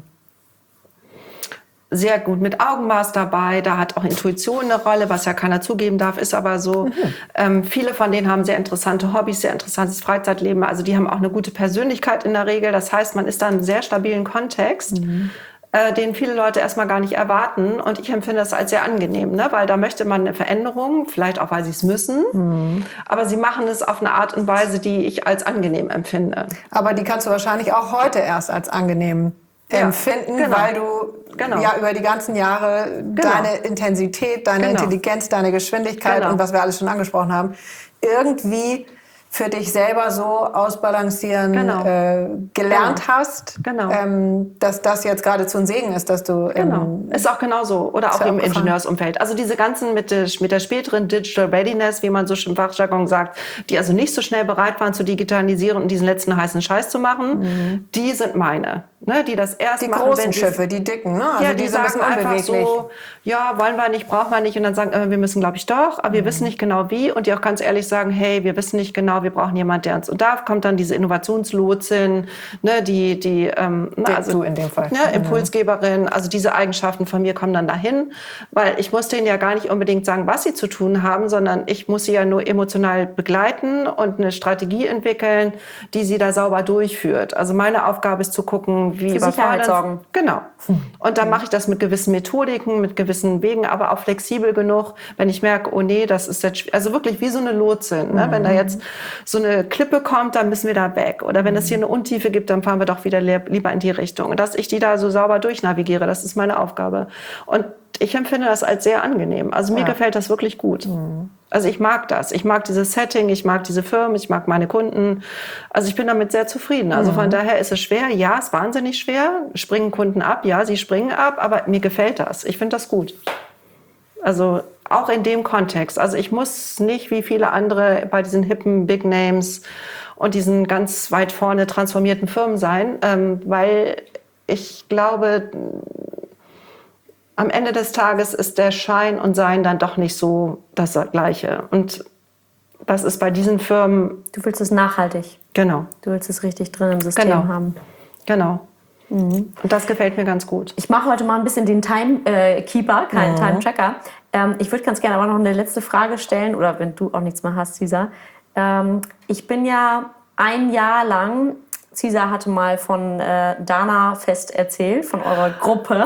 sehr gut mit Augenmaß dabei. Da hat auch Intuition eine Rolle, was ja keiner zugeben darf, ist aber so. Viele von denen haben sehr interessante Hobbys, sehr interessantes Freizeitleben. Also die haben auch eine gute Persönlichkeit in der Regel. Das heißt, man ist da in einem sehr stabilen Kontext, den viele Leute erstmal gar nicht erwarten. Und ich empfinde das als sehr angenehm, ne? Weil da möchte man eine Veränderung, vielleicht auch, weil sie es müssen. Aber sie machen es auf eine Art und Weise, die ich als angenehm empfinde. Aber die kannst du wahrscheinlich auch heute erst als angenehm empfinden, weil du ja über die ganzen Jahre deine Intensität, deine Intelligenz, deine Geschwindigkeit und was wir alles schon angesprochen haben, irgendwie für dich selber so ausbalancieren gelernt hast, dass das jetzt geradezu ein Segen ist, dass du Ist auch genauso. Oder auch im Ingenieursumfeld. Also diese ganzen mit der späteren Digital Readiness, wie man so schön im Fachjargon sagt, die also nicht so schnell bereit waren zu digitalisieren und diesen letzten heißen Scheiß zu machen, die sind meine. Ne, die das erst die machen, großen wenn Schiffe, die dicken, ne? Also die sind ein sagen bisschen einfach unbeweglich. so, ja, wollen wir nicht, brauchen wir nicht. Und dann sagen, wir müssen, glaube ich, doch, aber wir wissen nicht genau wie. Und die auch ganz ehrlich sagen, hey, wir wissen nicht genau, wir brauchen jemanden, der uns. Und da kommt dann diese Innovationslotsin, ne, du in dem Fall. Ne, Impulsgeberin, also diese Eigenschaften von mir kommen dann dahin, weil ich muss denen ja gar nicht unbedingt sagen, was sie zu tun haben, sondern ich muss sie ja nur emotional begleiten und eine Strategie entwickeln, die sie da sauber durchführt. Also meine Aufgabe ist zu gucken, irgendwie Für Sicherheit überfordern. sorgen. Genau. Und dann mache ich das mit gewissen Methodiken, mit gewissen Wegen, aber auch flexibel genug, wenn ich merke, oh nee, das ist jetzt, also wirklich wie so eine Lotsin. Ne? Wenn da jetzt so eine Klippe kommt, dann müssen wir da weg. Oder wenn es hier eine Untiefe gibt, dann fahren wir doch wieder lieber in die Richtung. Und dass ich die da so sauber durchnavigiere, das ist meine Aufgabe. Und ich empfinde das als sehr angenehm. Also mir gefällt das wirklich gut. Also ich mag das. Ich mag dieses Setting, ich mag diese Firmen, ich mag meine Kunden. Also ich bin damit sehr zufrieden. Also von daher ist es schwer. Ja, es ist wahnsinnig schwer. Springen Kunden ab? Ja, sie springen ab. Aber mir gefällt das. Ich finde das gut. Also auch in dem Kontext. Also ich muss nicht wie viele andere bei diesen hippen Big Names und diesen ganz weit vorne transformierten Firmen sein, weil ich glaube, am Ende des Tages ist der Schein und Sein dann doch nicht so das Gleiche. Und das ist bei diesen Firmen... Du willst es nachhaltig. Genau. Du willst es richtig drin im System haben. Genau. Und das gefällt mir ganz gut. Ich mache heute mal ein bisschen den Timekeeper, keinen Time-Tracker. Ich würde ganz gerne aber noch eine letzte Frage stellen, oder wenn du auch nichts mehr hast, Cesar. Ich bin ja ein Jahr lang... Cesar hatte mal von Dana Fest erzählt, von eurer Gruppe,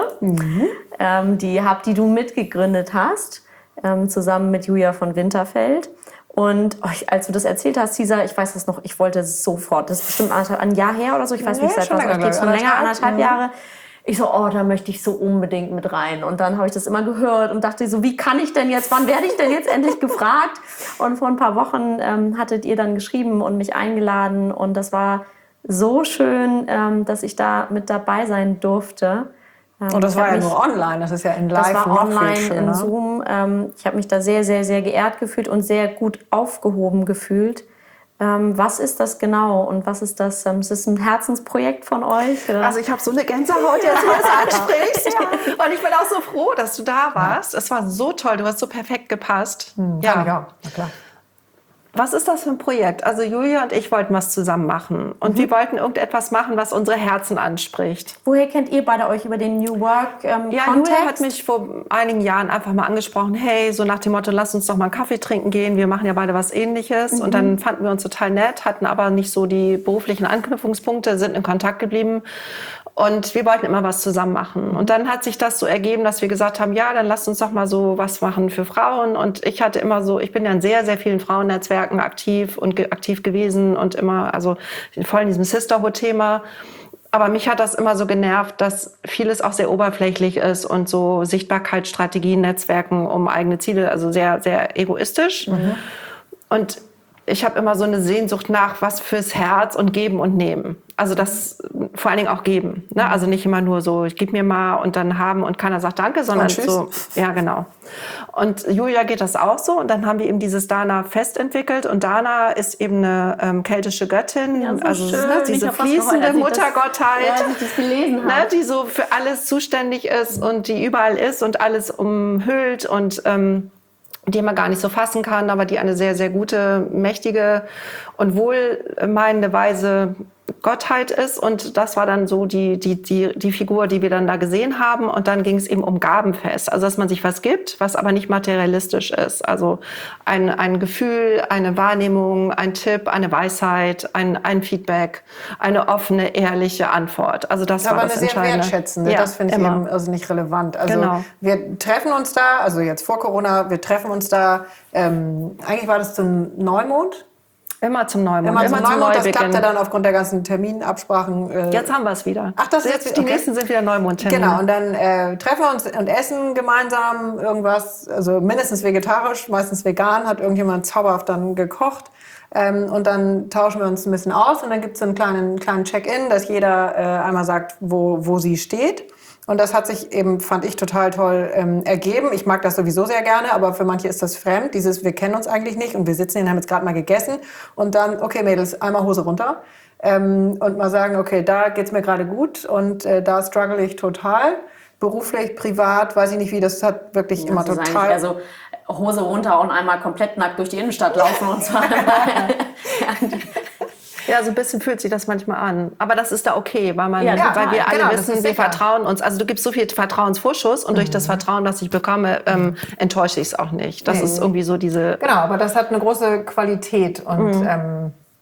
die du mitgegründet hast, zusammen mit Julia von Winterfeld. Und als du das erzählt hast, Cesar, ich weiß das noch, ich wollte sofort, das ist bestimmt ein Jahr her oder so, ich weiß nicht, seit was, aber ich gehe schon länger, 1,5 Jahre. Ich so, oh, da möchte ich so unbedingt mit rein. Und dann habe ich das immer gehört und dachte so, wie kann ich denn jetzt, wann werde ich denn jetzt endlich gefragt? Und vor ein paar Wochen hattet ihr dann geschrieben und mich eingeladen und das war so schön, dass ich da mit dabei sein durfte. Und das war ja nur online, das ist ja in live das war noch online, viel schöner. in Zoom. Ich habe mich da sehr, sehr, sehr geehrt gefühlt und sehr gut aufgehoben gefühlt. Was ist das genau und was ist das? Ist das ein Herzensprojekt von euch? Oder? Also ich habe so eine Gänsehaut, jetzt du das ansprichst. Und ich bin auch so froh, dass du da warst. Es war so toll, du hast so perfekt gepasst. Ja, na klar. Was ist das für ein Projekt? Also Julia und ich wollten was zusammen machen. Und wir wollten irgendetwas machen, was unsere Herzen anspricht. Woher kennt ihr beide euch über den New Work Ja, Kontext? Julia hat mich vor einigen Jahren einfach mal angesprochen, hey, so nach dem Motto, lass uns doch mal einen Kaffee trinken gehen. Wir machen ja beide was Ähnliches. Und dann fanden wir uns total nett, hatten aber nicht so die beruflichen Anknüpfungspunkte, sind in Kontakt geblieben. Und wir wollten immer was zusammen machen. Und dann hat sich das so ergeben, dass wir gesagt haben, ja, dann lasst uns doch mal so was machen für Frauen. Und ich hatte immer so, ich bin ja in sehr, sehr vielen Frauennetzwerken aktiv gewesen und immer, also voll in diesem Sisterhood-Thema. Aber mich hat das immer so genervt, dass vieles auch sehr oberflächlich ist und so Sichtbarkeitsstrategien, Netzwerken um eigene Ziele, also sehr, sehr egoistisch. Und ich habe immer so eine Sehnsucht nach was fürs Herz und geben und nehmen. Also das vor allen Dingen auch geben. Ne? Also nicht immer nur so, ich gebe mir mal und dann haben und keiner sagt Danke, sondern so, ja genau. Und Julia geht das auch so und dann haben wir eben dieses Dana Fest entwickelt und Dana ist eben eine keltische Göttin, Ja, so also schön. diese Ich hab was fließende gehört, als ich Muttergottheit, als ich das gelesen habe. ne, die so für alles zuständig ist und die überall ist und alles umhüllt und die man gar nicht so fassen kann, aber die eine sehr, sehr gute, mächtige und wohlmeinende, weise Gottheit ist. Und das war dann so die Figur, die wir dann da gesehen haben. Und dann ging es eben um Gabenfest. Also, dass man sich was gibt, was aber nicht materialistisch ist. Also ein Gefühl, eine Wahrnehmung, ein Tipp, eine Weisheit, ein Feedback, eine offene, ehrliche Antwort. Also das war das Entscheidende. Aber eine sehr wertschätzende, Ja, das finde ich immer. eben also nicht relevant. Also Genau. wir treffen uns da, also jetzt vor Corona, wir treffen uns da, eigentlich war das zum Neumond. Immer zum Neumond. Immer zum Neumond, das Neubeginn. klappte dann aufgrund der ganzen Terminabsprachen. Jetzt haben wir es wieder. Ach, das ist jetzt die okay. nächsten sind wieder Neumondtermine. Genau, und dann treffen wir uns und essen gemeinsam irgendwas, also mindestens vegetarisch, meistens vegan, hat irgendjemand zauberhaft dann gekocht. Und dann tauschen wir uns ein bisschen aus und dann gibt es einen kleinen Check-in, dass jeder einmal sagt, wo sie steht. Und das hat sich eben, fand ich, total toll ergeben. Ich mag das sowieso sehr gerne, aber für manche ist das fremd. Wir kennen uns eigentlich nicht und wir sitzen hier und haben jetzt gerade mal gegessen. Und dann, okay Mädels, einmal Hose runter. Und mal sagen, okay, da geht's mir gerade gut und da struggle ich total. Beruflich, privat, weiß ich nicht wie, das hat wirklich immer Das ist total... eigentlich also Hose runter und einmal komplett nackt durch die Innenstadt laufen und zwar. Ja, so ein bisschen fühlt sich das manchmal an. Aber das ist da okay, weil, Ja, weil wir alle genau, das wissen, ist wir sicher. vertrauen uns. Also du gibst so viel Vertrauensvorschuss und durch das Vertrauen, das ich bekomme, enttäusche ich es auch nicht. Das ist irgendwie so diese... Genau, aber das hat eine große Qualität und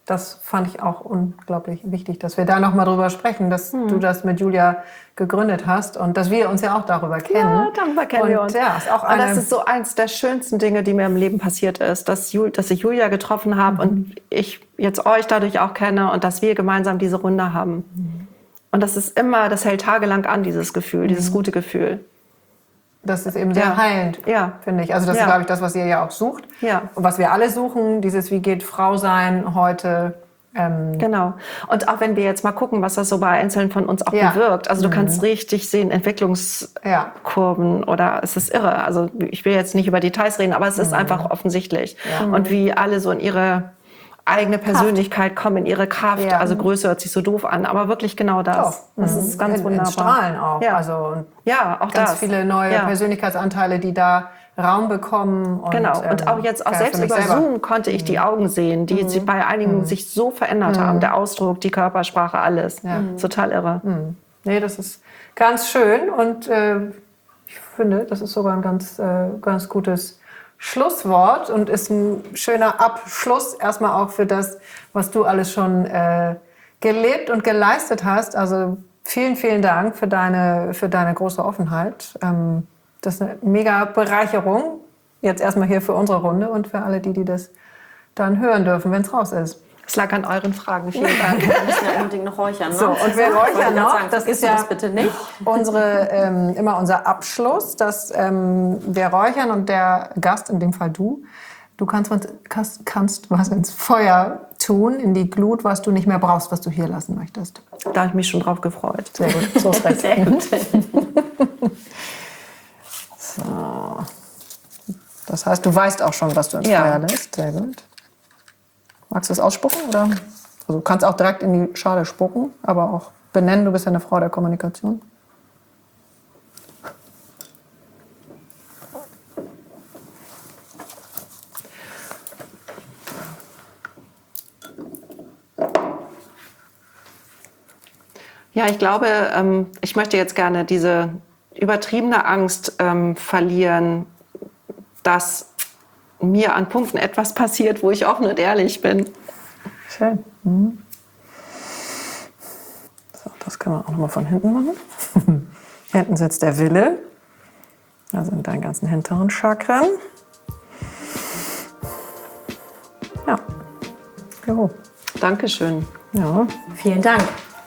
Das fand ich auch unglaublich wichtig, dass wir da noch mal drüber sprechen, dass du das mit Julia gegründet hast und dass wir uns ja auch darüber kennen. Ja, darüber kennen wir uns. Ja, ist auch und das ist so eins der schönsten Dinge, die mir im Leben passiert ist, dass ich Julia getroffen habe und ich jetzt euch dadurch auch kenne und dass wir gemeinsam diese Runde haben. Und das hält tagelang an, dieses Gefühl, dieses gute Gefühl. Das ist eben sehr heilend, finde ich. Also das ist, glaube ich, das, was ihr ja auch sucht. Ja. Und was wir alle suchen, dieses wie geht Frau sein heute. Genau. Und auch wenn wir jetzt mal gucken, was das so bei Einzelnen von uns auch bewirkt. Also du kannst richtig sehen, Entwicklungskurven oder es ist irre. Also ich will jetzt nicht über Details reden, aber es ist einfach offensichtlich. Ja. Und wie alle so in ihre eigene Persönlichkeit kommen, in ihre Kraft. Ja. Also Größe hört sich so doof an, aber wirklich genau das. Das ist ganz wunderbar. Strahlen auch. Ja, also, und auch ganz das. viele neue Persönlichkeitsanteile, die da Raum bekommen. Und, genau. Und auch jetzt selbst über Zoom konnte ich die Augen sehen, die bei einigen sich so verändert haben. Der Ausdruck, die Körpersprache, alles. Ja. Total irre. Nee, das ist ganz schön und ich finde, das ist sogar ein ganz gutes Schlusswort und ist ein schöner Abschluss erstmal auch für das, was du alles schon gelebt und geleistet hast. Also vielen, vielen Dank für deine große Offenheit. Das ist eine mega Bereicherung. Jetzt erstmal hier für unsere Runde und für alle, die das dann hören dürfen, wenn es raus ist. Es lag an euren Fragen. Vielen Dank. Wir müssen ja unbedingt noch räuchern. Ne? So, und wir räuchern noch. Das ist ja das bitte nicht. Immer unser Abschluss, dass wir räuchern und der Gast, in dem Fall du kannst was ins Feuer tun, in die Glut, was du nicht mehr brauchst, was du hier lassen möchtest. Da habe ich mich schon drauf gefreut. Sehr gut, so ist recht. Sehr gut. So. Das heißt, du weißt auch schon, was du ins Feuer lässt. Sehr gut. Magst du es ausspucken? Oder? Also du kannst auch direkt in die Schale spucken, aber auch benennen. Du bist ja eine Frau der Kommunikation. Ja, ich glaube, ich möchte jetzt gerne diese übertriebene Angst verlieren, dass mir an Punkten etwas passiert, wo ich offen und ehrlich bin. Schön. So, das können wir auch noch mal von hinten machen. Hinten sitzt der Wille. Da sind deine ganzen hinteren Chakren. Ja. Jo. Dankeschön. Ja. Vielen Dank.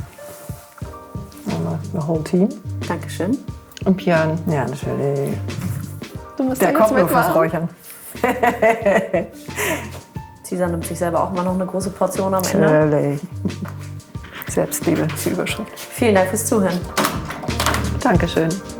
Einmal the whole team. Dankeschön. Und Björn. Ja, natürlich. Du musst Der kommt nur fürs Räuchern. Cesar nimmt sich selber auch mal noch eine große Portion am Ende. Natürlich. Selbstliebe ist die Überschrift. Vielen Dank fürs Zuhören. Dankeschön.